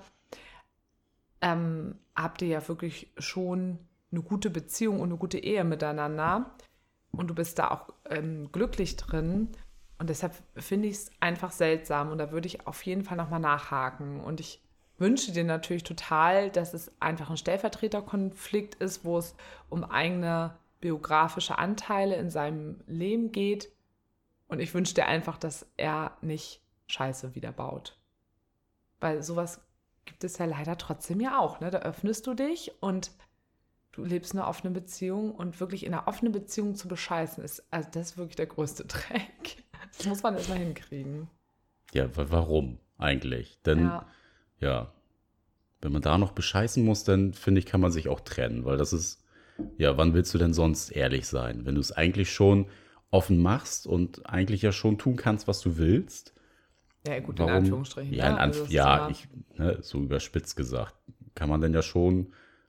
ähm, habt ihr ja wirklich schon eine gute Beziehung und eine gute Ehe miteinander und du bist da auch ähm, glücklich drin. Und deshalb finde ich es einfach seltsam und da würde ich auf jeden Fall nochmal nachhaken. Und ich wünsche dir natürlich total, dass es einfach ein Stellvertreterkonflikt ist, wo es um eigene biografische Anteile in seinem Leben geht. Und ich wünsche dir einfach, dass er nicht Scheiße wieder baut. Weil sowas gibt es ja leider trotzdem ja auch. Ne? Da öffnest du dich und du lebst in einer offenen Beziehung und wirklich in einer offenen Beziehung zu bescheißen ist, also das ist wirklich der größte Dreck. Das muss man erstmal hinkriegen. Ja, wa- warum eigentlich? Denn, ja. Ja. wenn man da noch bescheißen muss, dann finde ich, kann man sich auch trennen, weil das ist, ja, wann willst du denn sonst ehrlich sein? Wenn du es eigentlich schon offen machst und eigentlich ja schon tun kannst, was du willst. Ja, gut, Warum? in Anführungsstrichen. Ja, in ne? Anf Also das ist ja immer- ich, ne, so überspitzt gesagt, kann man denn ja schon,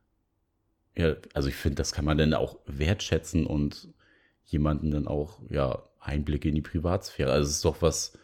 ja, also ich finde, das kann man dann auch wertschätzen und jemanden dann auch, ja, Einblicke in die Privatsphäre. Also es ist doch was,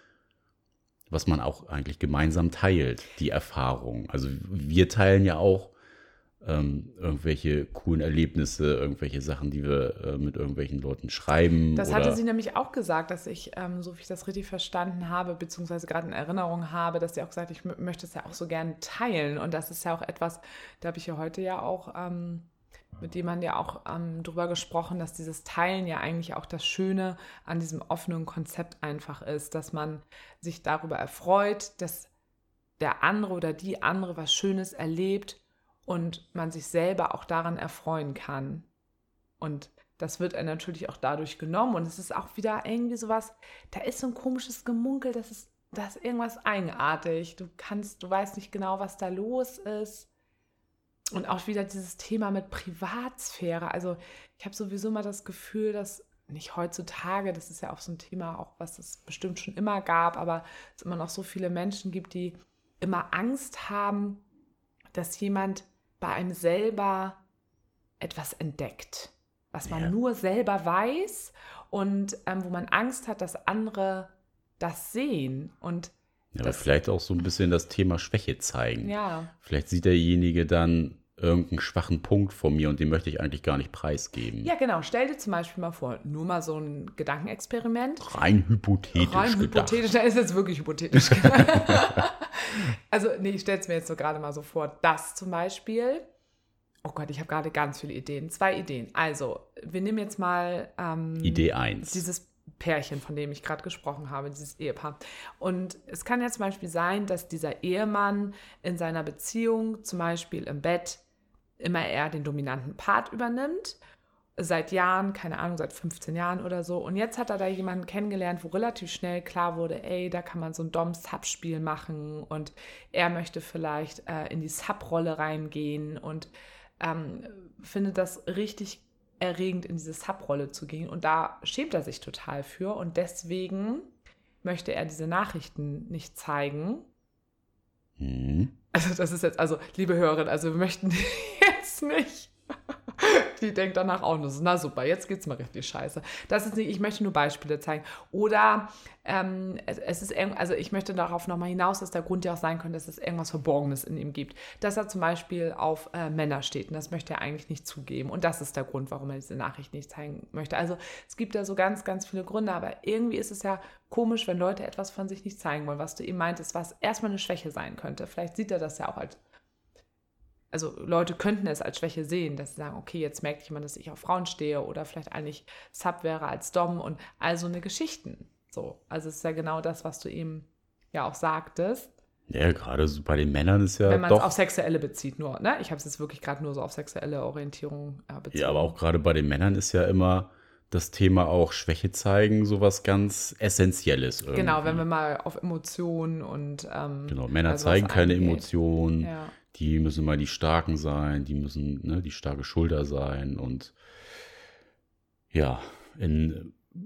was man auch eigentlich gemeinsam teilt, die Erfahrung. Also wir teilen ja auch ähm, irgendwelche coolen Erlebnisse, irgendwelche Sachen, die wir äh, mit irgendwelchen Leuten schreiben. Das oder, hatte sie nämlich auch gesagt, dass ich, ähm, so wie ich das richtig verstanden habe, beziehungsweise gerade in Erinnerung habe, dass sie auch gesagt hat, ich m- möchte es ja auch so gern teilen. Und das ist ja auch etwas, da habe ich ja heute ja auch ähm, mit jemandem ja auch ähm, drüber gesprochen, dass dieses Teilen ja eigentlich auch das Schöne an diesem offenen Konzept einfach ist, dass man sich darüber erfreut, dass der andere oder die andere was Schönes erlebt und man sich selber auch daran erfreuen kann. Und das wird einem natürlich auch dadurch genommen. Und es ist auch wieder irgendwie sowas, da ist so ein komisches Gemunkel, das ist, da ist irgendwas eigenartig. Du kannst, du weißt nicht genau, was da los ist. Und auch wieder dieses Thema mit Privatsphäre. Also ich habe sowieso mal das Gefühl, dass nicht heutzutage, das ist ja auch so ein Thema, auch was es bestimmt schon immer gab, aber es immer noch so viele Menschen gibt, die immer Angst haben, dass jemand bei einem selber etwas entdeckt, was man Ja. nur selber weiß und ähm, wo man Angst hat, dass andere das sehen. Und ja, aber das- vielleicht auch so ein bisschen das Thema Schwäche zeigen. ja, Vielleicht sieht derjenige dann irgendeinen schwachen Punkt von mir und den möchte ich eigentlich gar nicht preisgeben. ja genau, stell dir zum Beispiel mal vor, nur mal so ein Gedankenexperiment. Rein hypothetisch Rein gedacht. hypothetisch, da ist jetzt wirklich hypothetisch. Also, nee, ich stelle es mir jetzt so gerade mal so vor, das zum Beispiel. Oh Gott, ich habe gerade ganz viele Ideen. Zwei Ideen. Also, wir nehmen jetzt mal ähm, Idee eins. dieses Pärchen, von dem ich gerade gesprochen habe, dieses Ehepaar. Und es kann ja zum Beispiel sein, dass dieser Ehemann in seiner Beziehung, zum Beispiel im Bett, immer eher den dominanten Part übernimmt. Seit Jahren, keine Ahnung, seit fünfzehn Jahren oder so. Und jetzt hat er da jemanden kennengelernt, wo relativ schnell klar wurde, ey, da kann man so ein Dom-Sub-Spiel machen und er möchte vielleicht äh, in die Sub-Rolle reingehen und ähm, findet das richtig erregend, in diese Sub-Rolle zu gehen. Und da schämt er sich total für und deswegen möchte er diese Nachrichten nicht zeigen. Hm. Also das ist jetzt, also liebe Hörerin, also wir möchten jetzt nicht. Die denkt danach auch nur so, na super, jetzt geht's mal richtig scheiße. Das ist nicht, ich möchte nur Beispiele zeigen. Oder ähm, es, es ist, irgend- also ich möchte darauf nochmal hinaus, dass der Grund ja auch sein könnte, dass es irgendwas Verborgenes in ihm gibt. Dass er zum Beispiel auf äh, Männer steht und das möchte er eigentlich nicht zugeben. Und das ist der Grund, warum er diese Nachricht nicht zeigen möchte. Also es gibt da so ganz, ganz viele Gründe, aber irgendwie ist es ja komisch, wenn Leute etwas von sich nicht zeigen wollen, was du eben meintest, was erstmal eine Schwäche sein könnte. Vielleicht sieht er das ja auch als Also Leute könnten es als Schwäche sehen, dass sie sagen, okay, jetzt merkt jemand, dass ich auf Frauen stehe oder vielleicht eigentlich Sub wäre als Dom und all so eine Geschichten. So, also es ist ja genau das, was du eben ja auch sagtest, Ja, gerade so bei den Männern ist ja wenn man es doch. auf Sexuelle bezieht nur. Ne? Ich habe es jetzt wirklich gerade nur so auf sexuelle Orientierung äh, bezogen. Ja, aber auch gerade bei den Männern ist ja immer das Thema auch Schwäche zeigen sowas ganz Essentielles irgendwie. Genau, wenn wir mal auf Emotionen und ähm, Genau, Männer also was zeigen keine eingeht. Emotionen. Ja. Die müssen mal die Starken sein, die müssen ne, die starke Schulter sein und ja, in,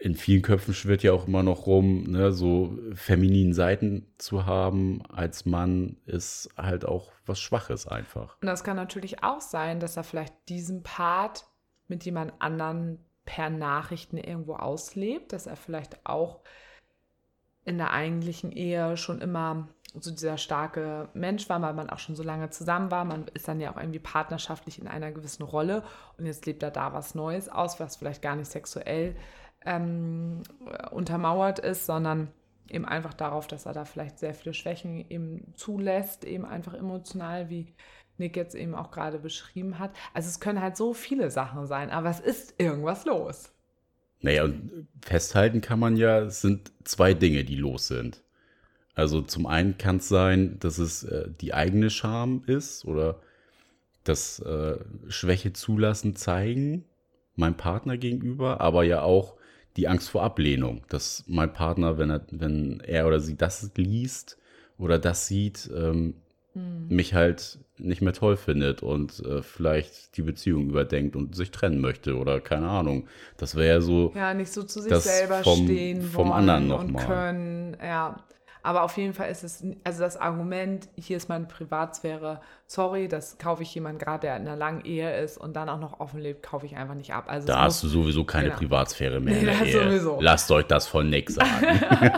in vielen Köpfen schwirrt ja auch immer noch rum, ne, so femininen Seiten zu haben als Mann ist halt auch was Schwaches einfach. Und das kann natürlich auch sein, dass er vielleicht diesen Part mit jemand anderen per Nachrichten irgendwo auslebt, dass er vielleicht auch in der eigentlichen Ehe schon immer so dieser starke Mensch war, weil man auch schon so lange zusammen war. Man ist dann ja auch irgendwie partnerschaftlich in einer gewissen Rolle und jetzt lebt er da was Neues aus, was vielleicht gar nicht sexuell ähm, untermauert ist, sondern eben einfach darauf, dass er da vielleicht sehr viele Schwächen eben zulässt, eben einfach emotional, wie Nick jetzt eben auch gerade beschrieben hat. Also es können halt so viele Sachen sein, aber es ist irgendwas los. Naja, und festhalten kann man ja, es sind zwei Dinge, die los sind. Also zum einen kann es sein, dass es äh, die eigene Scham ist oder das äh, Schwäche zulassen, zeigen, meinem Partner gegenüber, aber ja auch die Angst vor Ablehnung, dass mein Partner, wenn er, wenn er oder sie das liest oder das sieht, ähm, hm. mich halt nicht mehr toll findet und äh, vielleicht die Beziehung überdenkt und sich trennen möchte oder keine Ahnung. Das wäre ja so. Ja, nicht so zu sich das selber vom, stehen vom wollen anderen noch und mal. können. Ja, aber auf jeden Fall ist es, also das Argument, hier ist meine Privatsphäre, sorry, das kaufe ich jemand gerade, der in einer langen Ehe ist und dann auch noch offen lebt, kaufe ich einfach nicht ab. Also da hast du sowieso keine genau. Privatsphäre mehr Nee, in der das Ehe. sowieso. Lasst euch das von Nick sagen.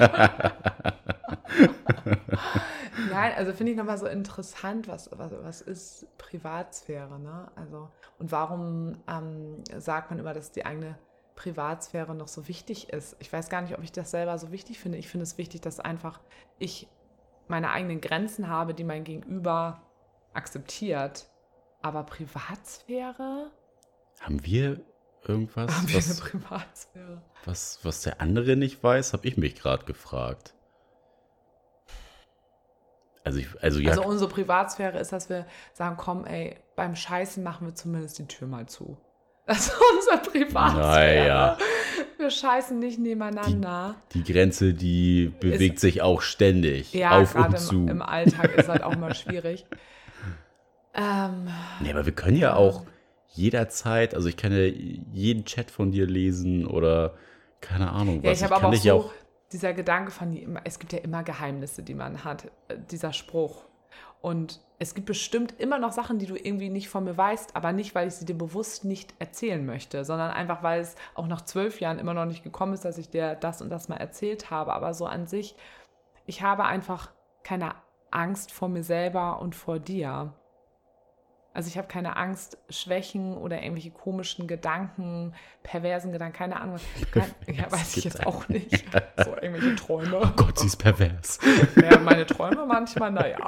Nein, also finde ich nochmal so interessant, was, was, was ist Privatsphäre, ne? Also, und warum ähm, sagt man immer, dass die eigene Privatsphäre noch so wichtig ist? Ich weiß gar nicht, ob ich das selber so wichtig finde. Ich finde es wichtig, dass einfach ich meine eigenen Grenzen habe, die mein Gegenüber akzeptiert. Aber Privatsphäre? Haben wir irgendwas, Haben wir was, eine Privatsphäre? was, was der andere nicht weiß, habe ich mich gerade gefragt. Also, ich, also, ja. Also unsere Privatsphäre ist, dass wir sagen, komm, ey, beim Scheißen machen wir zumindest die Tür mal zu. Das ist unsere Privatsphäre. Naja. Wir scheißen nicht nebeneinander. Die, die Grenze, die bewegt ist, sich auch ständig ja, auf und im, zu. Im Alltag ist halt auch mal schwierig. ähm, nee, aber wir können ja auch jederzeit, also ich kann ja jeden Chat von dir lesen oder keine Ahnung was. Ja, ich habe aber auch dich so, auch dieser Gedanke von, es gibt ja immer Geheimnisse, die man hat, dieser Spruch. Und es gibt bestimmt immer noch Sachen, die du irgendwie nicht von mir weißt, aber nicht, weil ich sie dir bewusst nicht erzählen möchte, sondern einfach, weil es auch nach zwölf Jahren immer noch nicht gekommen ist, dass ich dir das und das mal erzählt habe. Aber so an sich, ich habe einfach keine Angst vor mir selber und vor dir. Also ich habe keine Angst, Schwächen oder irgendwelche komischen Gedanken, perversen Gedanken, keine Ahnung. Kein, ja, weiß ich jetzt auch nicht. So irgendwelche Träume. Oh Gott, sie ist pervers. Ja, meine Träume manchmal, naja.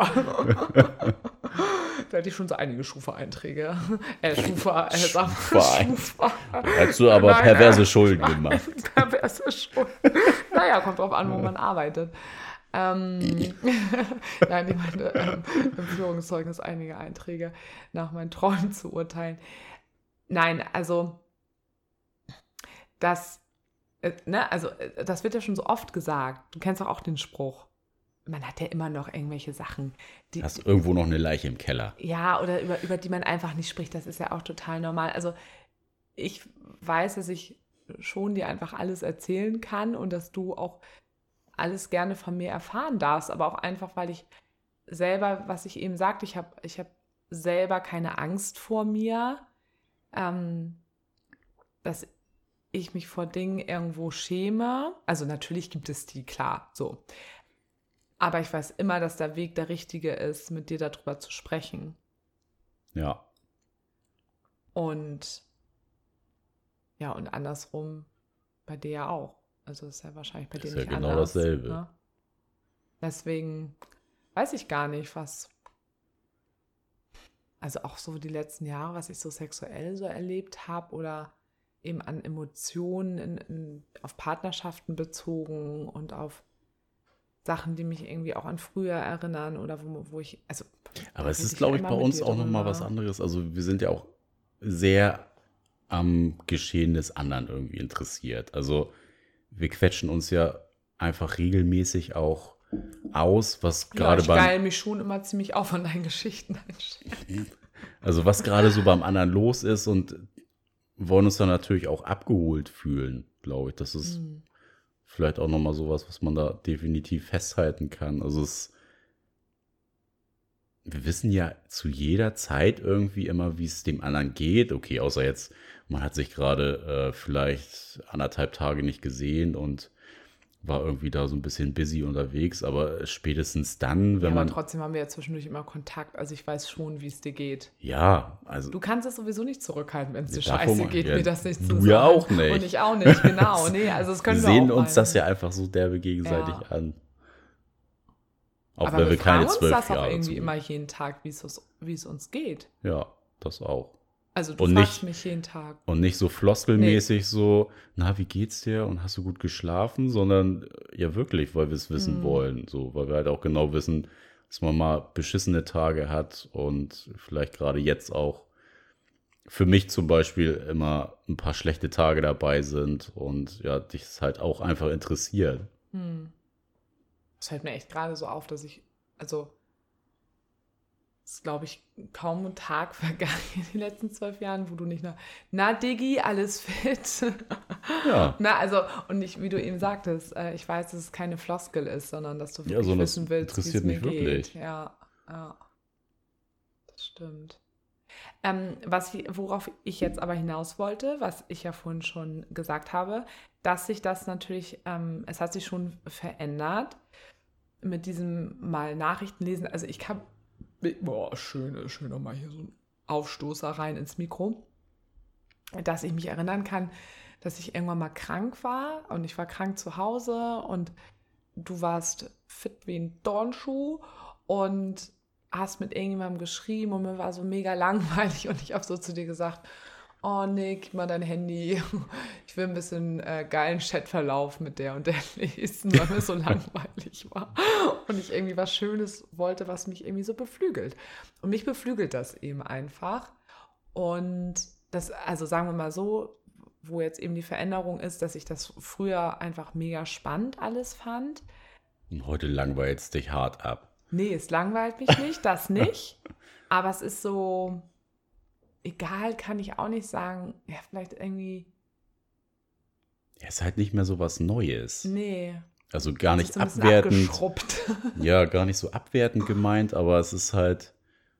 Da hatte ich schon so einige Schufa-Einträge. Äh, Schufa, äh, Schufa. Schufa. Hast du aber Nein, perverse äh, Schulden gemacht. Perverse Schulden. Naja, kommt drauf an, wo man arbeitet. Ähm, Nein, ich meine, ähm, im Führungszeugnis einige Einträge nach meinen Träumen zu urteilen. Nein, also das, äh, ne, also das wird ja schon so oft gesagt. Du kennst doch auch den Spruch. Man hat ja immer noch irgendwelche Sachen. Die, Hast irgendwo noch eine Leiche im Keller. Ja, oder über, über die man einfach nicht spricht. Das ist ja auch total normal. Also ich weiß, dass ich schon dir einfach alles erzählen kann und dass du auch alles gerne von mir erfahren darfst, aber auch einfach, weil ich selber, was ich eben sagte, ich habe ich hab selber keine Angst vor mir, ähm, dass ich mich vor Dingen irgendwo schäme. Also natürlich gibt es die, klar, so. Aber ich weiß immer, dass der Weg der richtige ist, mit dir darüber zu sprechen. Ja. Und ja, und andersrum bei dir ja auch. Also ist ja wahrscheinlich bei dir nicht anders. Das ist ja genau dasselbe. Ne? Deswegen weiß ich gar nicht, was, also auch so die letzten Jahre, was ich so sexuell so erlebt habe oder eben an Emotionen in, in, auf Partnerschaften bezogen und auf Sachen, die mich irgendwie auch an früher erinnern oder wo, wo ich, also. Aber es ist, glaube ich, bei uns auch nochmal was anderes. Also wir sind ja auch sehr am Geschehen des anderen irgendwie interessiert. Also wir quetschen uns ja einfach regelmäßig auch aus, was ja, gerade beim... Ich geil mich schon immer ziemlich auf an deinen Geschichten. Also was gerade so beim anderen los ist und wollen uns dann natürlich auch abgeholt fühlen, glaube ich. Das ist Hm. vielleicht auch nochmal sowas, was man da definitiv festhalten kann. Also es, wir wissen ja zu jeder Zeit irgendwie immer, wie es dem anderen geht. Okay, außer jetzt, man hat sich gerade äh, vielleicht anderthalb Tage nicht gesehen und war irgendwie da so ein bisschen busy unterwegs, aber spätestens dann, Ja, wenn aber man, trotzdem haben wir ja zwischendurch immer Kontakt. Also ich weiß schon, wie es dir geht. ja, also Du kannst es sowieso nicht zurückhalten, wenn es dir davon scheiße mal- geht, ja, mir das nicht zu du sagen. ja auch nicht. Und ich auch nicht, genau. Nee, also das wir können wir sehen auch uns mal. das ja einfach so derbe gegenseitig Ja. an. Auch Aber wenn wir, wir keine fragen uns zwölf das auch Jahre irgendwie zusammen- immer jeden Tag, wie es uns- wie es uns geht. Ja, das auch. Also du Und fragst nicht- mich jeden Tag. Und nicht so floskelmäßig so, na, wie geht's dir und hast du gut geschlafen, sondern äh, ja wirklich, weil wir es wissen Mhm. wollen, so, weil wir halt auch genau wissen, dass man mal beschissene Tage hat und vielleicht gerade jetzt auch für mich zum Beispiel immer ein paar schlechte Tage dabei sind und ja, dich es halt auch einfach interessiert. Hm. Es fällt mir echt gerade so auf, dass ich, also es ist, glaube ich, kaum ein Tag vergangen in den letzten zwölf Jahren, wo du nicht nach, na Diggi, alles fit. Ja. Na, also, und nicht, wie du eben sagtest, äh, ich weiß, dass es keine Floskel ist, sondern dass du Ja, wirklich sondern es wissen willst, wie es interessiert mir mich geht. wirklich. Ja, ja. Das stimmt. Ähm, was, ich- worauf ich jetzt aber hinaus wollte, was ich ja vorhin schon gesagt habe, dass sich das natürlich, ähm, es hat sich schon verändert mit diesem mal Nachrichten lesen. Also ich kann, boah, schöne, schöner mal hier so ein Aufstoßer rein ins Mikro, dass ich mich erinnern kann, dass ich irgendwann mal krank war und ich war krank zu Hause und du warst fit wie ein Dornschuh und hast mit irgendjemandem geschrieben und mir war so mega langweilig und ich habe so zu dir gesagt, oh Nick, gib mal dein Handy, ich will ein bisschen äh, geilen Chatverlauf mit der und der lesen, weil mir so langweilig war und ich irgendwie was Schönes wollte, was mich irgendwie so beflügelt. Und mich beflügelt das eben einfach und das, also sagen wir mal so, wo jetzt eben die Veränderung ist, dass ich das früher einfach mega spannend alles fand. Und heute langweilt es dich hart ab. Nee, es langweilt mich nicht, das nicht. Aber es ist so, egal, kann ich auch nicht sagen. Ja, vielleicht irgendwie, Ja, ist halt nicht mehr so was Neues. nee. Also gar es nicht ist so ein bisschen abwertend. abgeschrubbt. Ja, gar nicht so abwertend gemeint, aber es ist halt,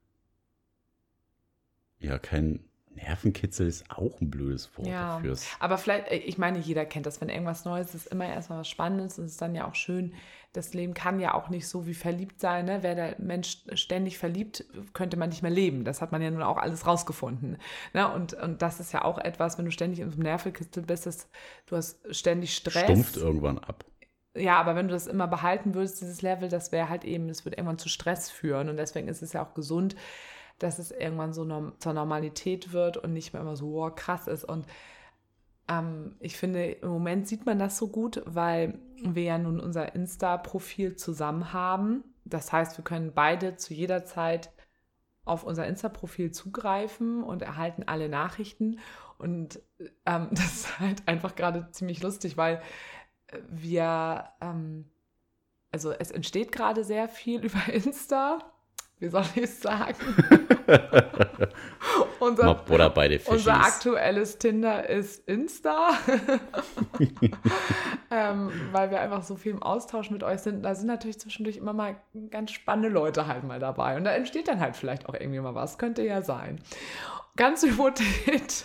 ja, kein Nervenkitzel ist auch ein blödes Wort Ja, dafür. aber vielleicht, ich meine, jeder kennt das, wenn irgendwas Neues ist, immer erstmal was Spannendes und es ist dann ja auch schön, das Leben kann ja auch nicht so wie verliebt sein, ne? Wäre der Mensch ständig verliebt, könnte man nicht mehr leben. Das hat man ja nun auch alles rausgefunden. Ne? Und, und das ist ja auch etwas, wenn du ständig in so einem Nervenkitzel bist, dass du hast ständig Stress. Stumpft irgendwann ab. Ja, aber wenn du das immer behalten würdest, dieses Level, das wäre halt eben, das würde irgendwann zu Stress führen und deswegen ist es ja auch gesund, dass es irgendwann so norm- zur Normalität wird und nicht mehr immer so wow, krass ist. Und ähm, ich finde, im Moment sieht man das so gut, weil wir ja nun unser Insta-Profil zusammen haben. Das heißt, wir können beide zu jeder Zeit auf unser Insta-Profil zugreifen und erhalten alle Nachrichten. Und ähm, das ist halt einfach gerade ziemlich lustig, weil wir, ähm, also es entsteht gerade sehr viel über Insta. Wie soll ich es sagen? unser, Mal Butter bei den unser Fischis. aktuelles Tinder ist Insta. ähm, weil wir einfach so viel im Austausch mit euch sind. Da sind natürlich zwischendurch immer mal ganz spannende Leute halt mal dabei. Und da entsteht dann halt vielleicht auch irgendwie mal was. Könnte ja sein. Ganz hypothetisch.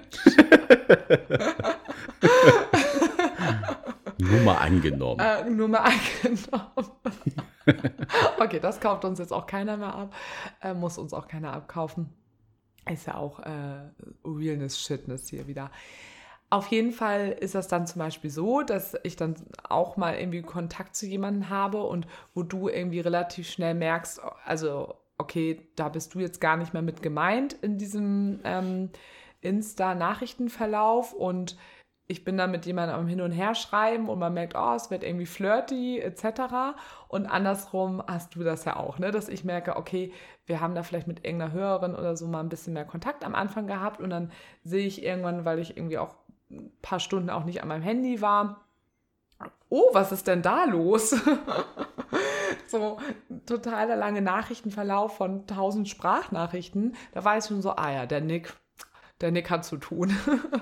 Nur mal angenommen. Äh, nur mal angenommen. Okay, das kauft uns jetzt auch keiner mehr ab. Äh, muss uns auch keiner abkaufen. Ist ja auch äh, Realness-Shitness hier wieder. Auf jeden Fall ist das dann zum Beispiel so, dass ich dann auch mal irgendwie Kontakt zu jemandem habe und wo du irgendwie relativ schnell merkst, also okay, da bist du jetzt gar nicht mehr mit gemeint in diesem ähm, Insta-Nachrichtenverlauf und ich bin dann mit jemandem am Hin und Her schreiben und man merkt, oh, es wird irgendwie flirty et cetera. Und andersrum hast du das ja auch, ne? Dass ich merke, okay, wir haben da vielleicht mit irgendeiner Hörerin oder so mal ein bisschen mehr Kontakt am Anfang gehabt und dann sehe ich irgendwann, weil ich irgendwie auch ein paar Stunden auch nicht an meinem Handy war, oh, was ist denn da los? So totaler lange Nachrichtenverlauf von tausend Sprachnachrichten. Da war ich schon so, ah ja, der Nick, der Nick hat zu tun.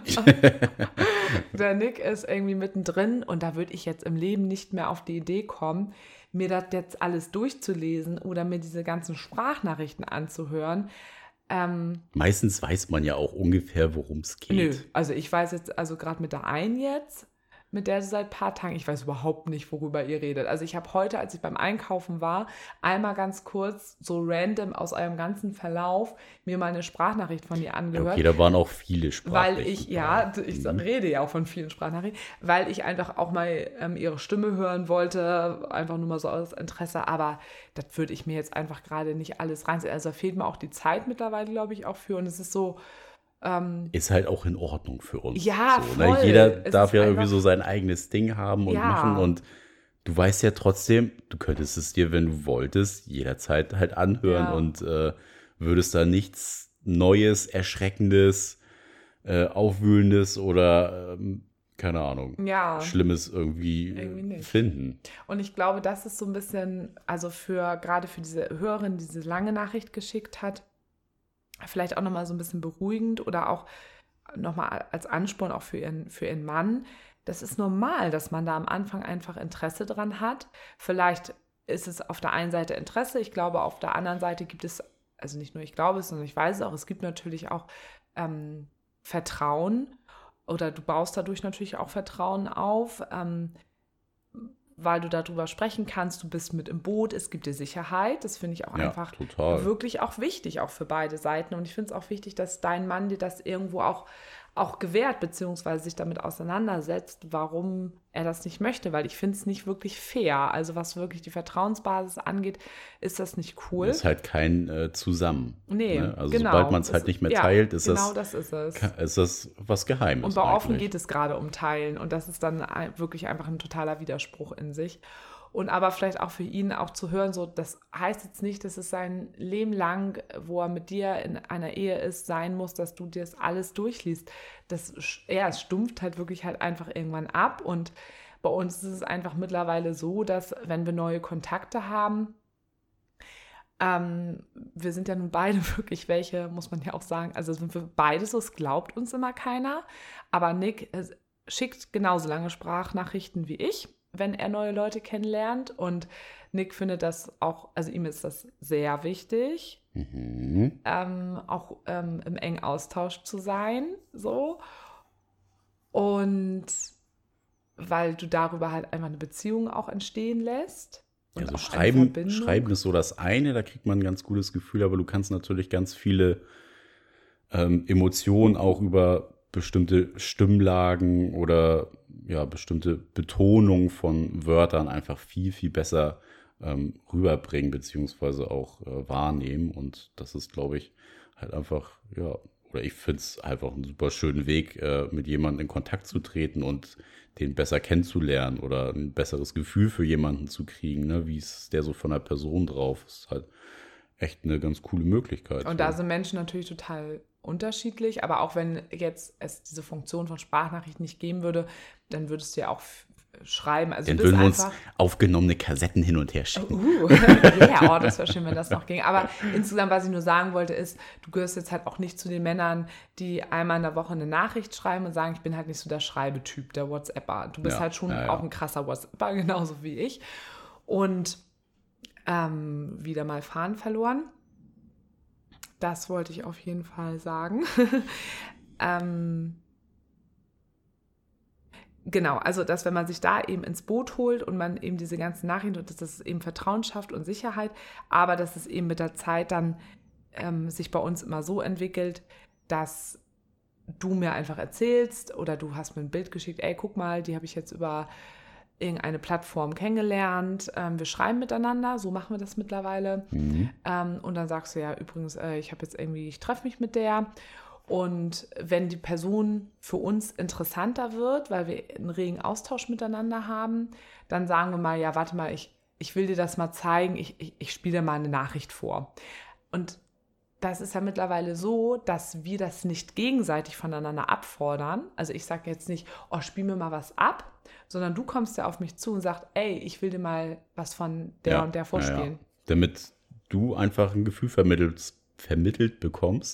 Der Nick ist irgendwie mittendrin und da würde ich jetzt im Leben nicht mehr auf die Idee kommen, mir das jetzt alles durchzulesen oder mir diese ganzen Sprachnachrichten anzuhören. Ähm, Meistens weiß man ja auch ungefähr, worum es geht. Nö, also ich weiß jetzt, also gerade mit der einen jetzt, mit der seit ein paar Tagen, ich weiß überhaupt nicht, worüber ihr redet. Also ich habe heute, als ich beim Einkaufen war, einmal ganz kurz, so random aus eurem ganzen Verlauf, mir mal eine Sprachnachricht von ihr angehört. Okay, da waren auch viele Sprachnachrichten. Weil ich, ja, ich Mhm. rede ja auch von vielen Sprachnachrichten, weil ich einfach auch mal ähm, ihre Stimme hören wollte, einfach nur mal so aus Interesse, aber das würde ich mir jetzt einfach gerade nicht alles reinziehen. Also da fehlt mir auch die Zeit mittlerweile, glaube ich, auch für und es ist so, ähm, Ist halt auch in Ordnung für uns. Ja, so, ne? voll. Jeder Es darf ist ja irgendwie einfach- so sein eigenes Ding haben und Ja. machen und du weißt ja trotzdem, du könntest es dir, wenn du wolltest, jederzeit halt anhören Ja. und äh, würdest da nichts Neues, Erschreckendes, äh, Aufwühlendes oder ähm, keine Ahnung, Ja. Schlimmes irgendwie, Irgendwie nicht. finden. Und ich glaube, das ist so ein bisschen, also für gerade für diese Hörerin, die diese lange Nachricht geschickt hat, vielleicht auch nochmal so ein bisschen beruhigend oder auch nochmal als Ansporn auch für ihren, für ihren Mann. Das ist normal, dass man da am Anfang einfach Interesse dran hat. Vielleicht ist es auf der einen Seite Interesse, ich glaube, auf der anderen Seite gibt es, also nicht nur ich glaube es, sondern ich weiß es auch, es gibt natürlich auch ähm, Vertrauen oder du baust dadurch natürlich auch Vertrauen auf, ähm, weil du darüber sprechen kannst, du bist mit im Boot, es gibt dir Sicherheit, das finde ich auch Ja, einfach total. wirklich auch wichtig, auch für beide Seiten. Und ich finde es auch wichtig, dass dein Mann dir das irgendwo auch, auch gewährt, beziehungsweise sich damit auseinandersetzt, warum er das nicht möchte, weil ich finde es nicht wirklich fair. Also was wirklich die Vertrauensbasis angeht, ist das nicht cool. Ist halt kein äh, Zusammen. Nee, ne? Also genau. sobald man es Das- halt nicht mehr ja, teilt, ist, genau das, das ist es. ka- ist das was Geheimes. Und bei Offen eigentlich. geht es gerade um Teilen und das ist dann ein- wirklich einfach ein totaler Widerspruch in sich. Und aber vielleicht auch für ihn auch zu hören, so, das heißt jetzt nicht, dass es sein Leben lang, wo er mit dir in einer Ehe ist, sein muss, dass du dir das alles durchliest. Das, ja, es stumpft halt wirklich halt einfach irgendwann ab und bei uns ist es einfach mittlerweile so, dass wenn wir neue Kontakte haben, ähm, wir sind ja nun beide wirklich welche, muss man ja auch sagen, also sind wir beide so, es glaubt uns immer keiner, aber Nick äh, schickt genauso lange Sprachnachrichten wie ich, wenn er neue Leute kennenlernt und Nick findet das auch, also ihm ist das sehr wichtig, Mhm. ähm, auch ähm, im engen Austausch zu sein, so. Und weil du darüber halt einfach eine Beziehung auch entstehen lässt. Und Also auch eine schreiben, Verbindung. schreiben ist so das eine, da kriegt man ein ganz gutes Gefühl, aber du kannst natürlich ganz viele ähm, Emotionen auch über bestimmte Stimmlagen oder ja, bestimmte Betonung von Wörtern einfach viel, viel besser ähm, rüberbringen, beziehungsweise auch äh, wahrnehmen. Und das ist, glaube ich, halt einfach, ja, oder ich finde es einfach einen super schönen Weg, äh, mit jemandem in Kontakt zu treten und den besser kennenzulernen oder ein besseres Gefühl für jemanden zu kriegen, ne? Wie ist der so von der Person drauf? Ist halt echt eine ganz coole Möglichkeit. Und so. da sind Menschen natürlich total unterschiedlich, aber auch wenn jetzt es diese Funktion von Sprachnachrichten nicht geben würde, dann würdest du ja auch f- schreiben. Also Dann du bist würden wir uns einfach, aufgenommene Kassetten hin und her schicken. Uh, yeah, oh, das wäre schön, wenn das noch ging. Aber insgesamt, was ich nur sagen wollte, ist, du gehörst jetzt halt auch nicht zu den Männern, die einmal in der Woche eine Nachricht schreiben und sagen, ich bin halt nicht so der Schreibetyp, der WhatsApper. Du bist Ja, halt schon ja, ja. auch ein krasser WhatsApper, genauso wie ich. Und ähm, wieder mal Faden verloren. Das wollte ich auf jeden Fall sagen. ähm, Genau, also dass wenn man sich da eben ins Boot holt und man eben diese ganzen Nachrichten und dass das eben Vertrauen schafft und Sicherheit, aber dass es eben mit der Zeit dann ähm, sich bei uns immer so entwickelt, dass du mir einfach erzählst oder du hast mir ein Bild geschickt, ey, guck mal, die habe ich jetzt über irgendeine Plattform kennengelernt, ähm, wir schreiben miteinander, so machen wir das mittlerweile. Mhm. Ähm, und dann sagst du ja, übrigens, äh, ich habe jetzt irgendwie, ich treffe mich mit der. Und wenn die Person für uns interessanter wird, weil wir einen regen Austausch miteinander haben, dann sagen wir mal, ja, warte mal, ich, ich will dir das mal zeigen, ich, ich, ich spiele dir mal eine Nachricht vor. Und das ist ja mittlerweile so, dass wir das nicht gegenseitig voneinander abfordern. Also ich sage jetzt nicht, oh, spiel mir mal was ab, sondern du kommst ja auf mich zu und sagst, ey, ich will dir mal was von der Ja, und der ja, vorspielen. ja. Damit du einfach ein Gefühl vermittelt, vermittelt bekommst,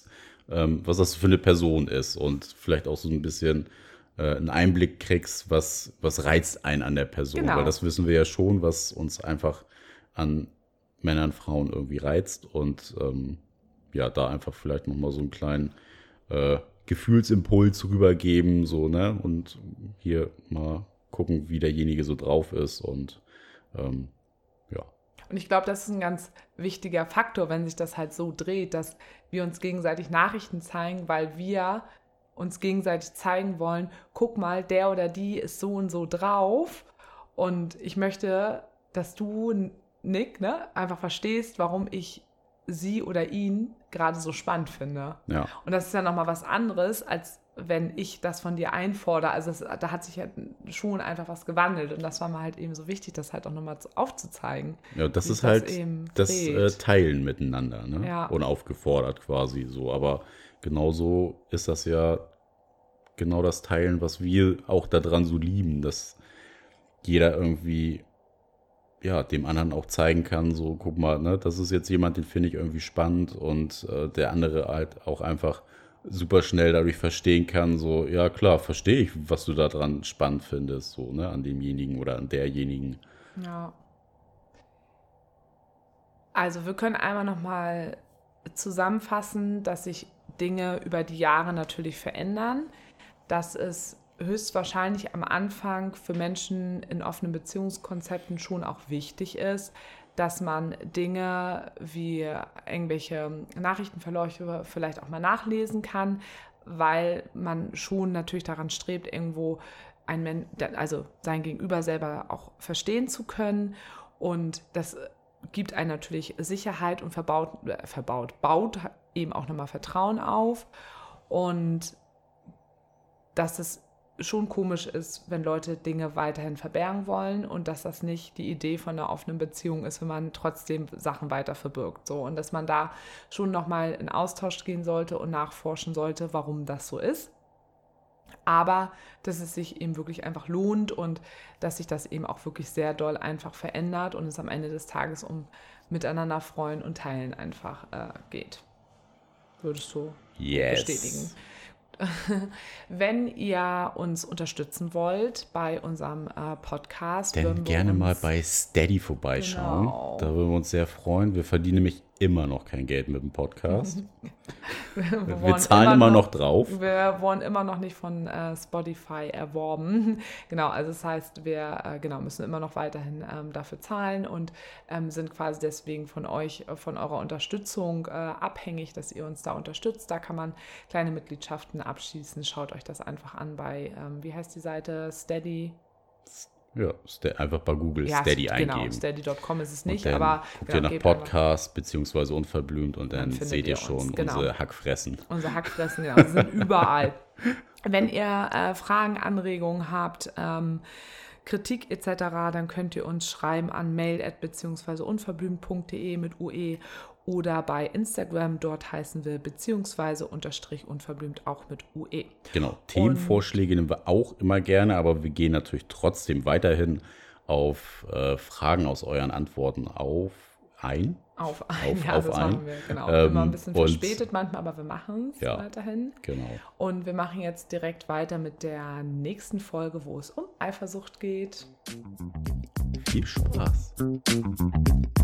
ähm, was das für eine Person ist und vielleicht auch so ein bisschen äh, einen Einblick kriegst, was, was reizt einen an der Person. Genau. Weil das wissen wir ja schon, was uns einfach an Männern, Frauen irgendwie reizt und ähm, ja, da einfach vielleicht nochmal so einen kleinen äh, Gefühlsimpuls rübergeben, so, ne? Und hier mal gucken, wie derjenige so drauf ist und ähm, ja. Und ich glaube, das ist ein ganz wichtiger Faktor, wenn sich das halt so dreht, dass wir uns gegenseitig Nachrichten zeigen, weil wir uns gegenseitig zeigen wollen, guck mal, der oder die ist so und so drauf und ich möchte, dass du, Nick, ne, einfach verstehst, warum ich sie oder ihn gerade so spannend finde. Ja. Und das ist ja nochmal was anderes, als wenn ich das von dir einfordere. Also es, da hat sich ja schon einfach was gewandelt und das war mir halt eben so wichtig, das halt auch nochmal aufzuzeigen. Ja, das wie ist das halt eben das dreht. äh, Teilen miteinander, ne? Ja. Und aufgefordert quasi so. Aber genauso ist das ja genau das Teilen, was wir auch daran so lieben, dass jeder irgendwie ja, dem anderen auch zeigen kann, so, guck mal, ne, das ist jetzt jemand, den finde ich irgendwie spannend und äh, der andere halt auch einfach super schnell dadurch verstehen kann, so, ja klar, verstehe ich, was du da dran spannend findest, so, ne, an demjenigen oder an derjenigen. Ja. Also wir können einmal nochmal zusammenfassen, dass sich Dinge über die Jahre natürlich verändern, dass es höchstwahrscheinlich am Anfang für Menschen in offenen Beziehungskonzepten schon auch wichtig ist, dass man Dinge wie irgendwelche Nachrichtenverläufe vielleicht auch mal nachlesen kann, weil man schon natürlich daran strebt, irgendwo ein Men- also sein Gegenüber selber auch verstehen zu können. Und das gibt einem natürlich Sicherheit und verbaut, äh, verbaut, baut eben auch nochmal Vertrauen auf. Und dass es schon komisch ist, wenn Leute Dinge weiterhin verbergen wollen und dass das nicht die Idee von einer offenen Beziehung ist, wenn man trotzdem Sachen weiter verbirgt. So. Und dass man da schon nochmal in Austausch gehen sollte und nachforschen sollte, warum das so ist. Aber dass es sich eben wirklich einfach lohnt und dass sich das eben auch wirklich sehr doll einfach verändert und es am Ende des Tages um miteinander freuen und teilen einfach äh, geht. Würdest du Yes. bestätigen? Wenn ihr uns unterstützen wollt bei unserem äh, Podcast, Dann würden wir gerne uns, mal bei Steady vorbeischauen. Genau. Da würden wir uns sehr freuen. Wir verdienen nämlich immer noch kein Geld mit dem Podcast. wir, Wir wurden zahlen immer noch drauf. Wir wurden immer noch nicht von äh, Spotify erworben. Genau, also das heißt, wir äh, genau, müssen immer noch weiterhin ähm, dafür zahlen und ähm, sind quasi deswegen von euch, äh, von eurer Unterstützung äh, abhängig, dass ihr uns da unterstützt. Da kann man kleine Mitgliedschaften abschließen. Schaut euch das einfach an bei, ähm, wie heißt die Seite? Steady. Ja, ste- einfach bei Google Ja, Steady genau, eingeben. steady Punkt com ist es Und nicht, dann aber guckt genau, ihr nach gebt einfach- Podcast beziehungsweise Unverblümt und dann Dann findet seht ihr ihr schon uns, genau. unsere Hackfressen. Unsere Hackfressen, genau, sind überall. Wenn ihr äh, Fragen, Anregungen habt, ähm, Kritik et cetera, dann könnt ihr uns schreiben an mail at beziehungsweise unverblümt punkt de mit U E oder bei Instagram, dort heißen wir beziehungsweise unterstrich unverblümt auch mit U E. Genau, Themenvorschläge nehmen wir auch immer gerne, aber wir gehen natürlich trotzdem weiterhin auf äh, Fragen aus euren Antworten auf ein. Auf ein, Auf- ja, auf das ein. machen wir, genau. Ähm, Immer ein bisschen und- verspätet manchmal, aber wir machen es Ja. weiterhin. Genau. Und wir machen jetzt direkt weiter mit der nächsten Folge, wo es um Eifersucht geht. Viel Spaß.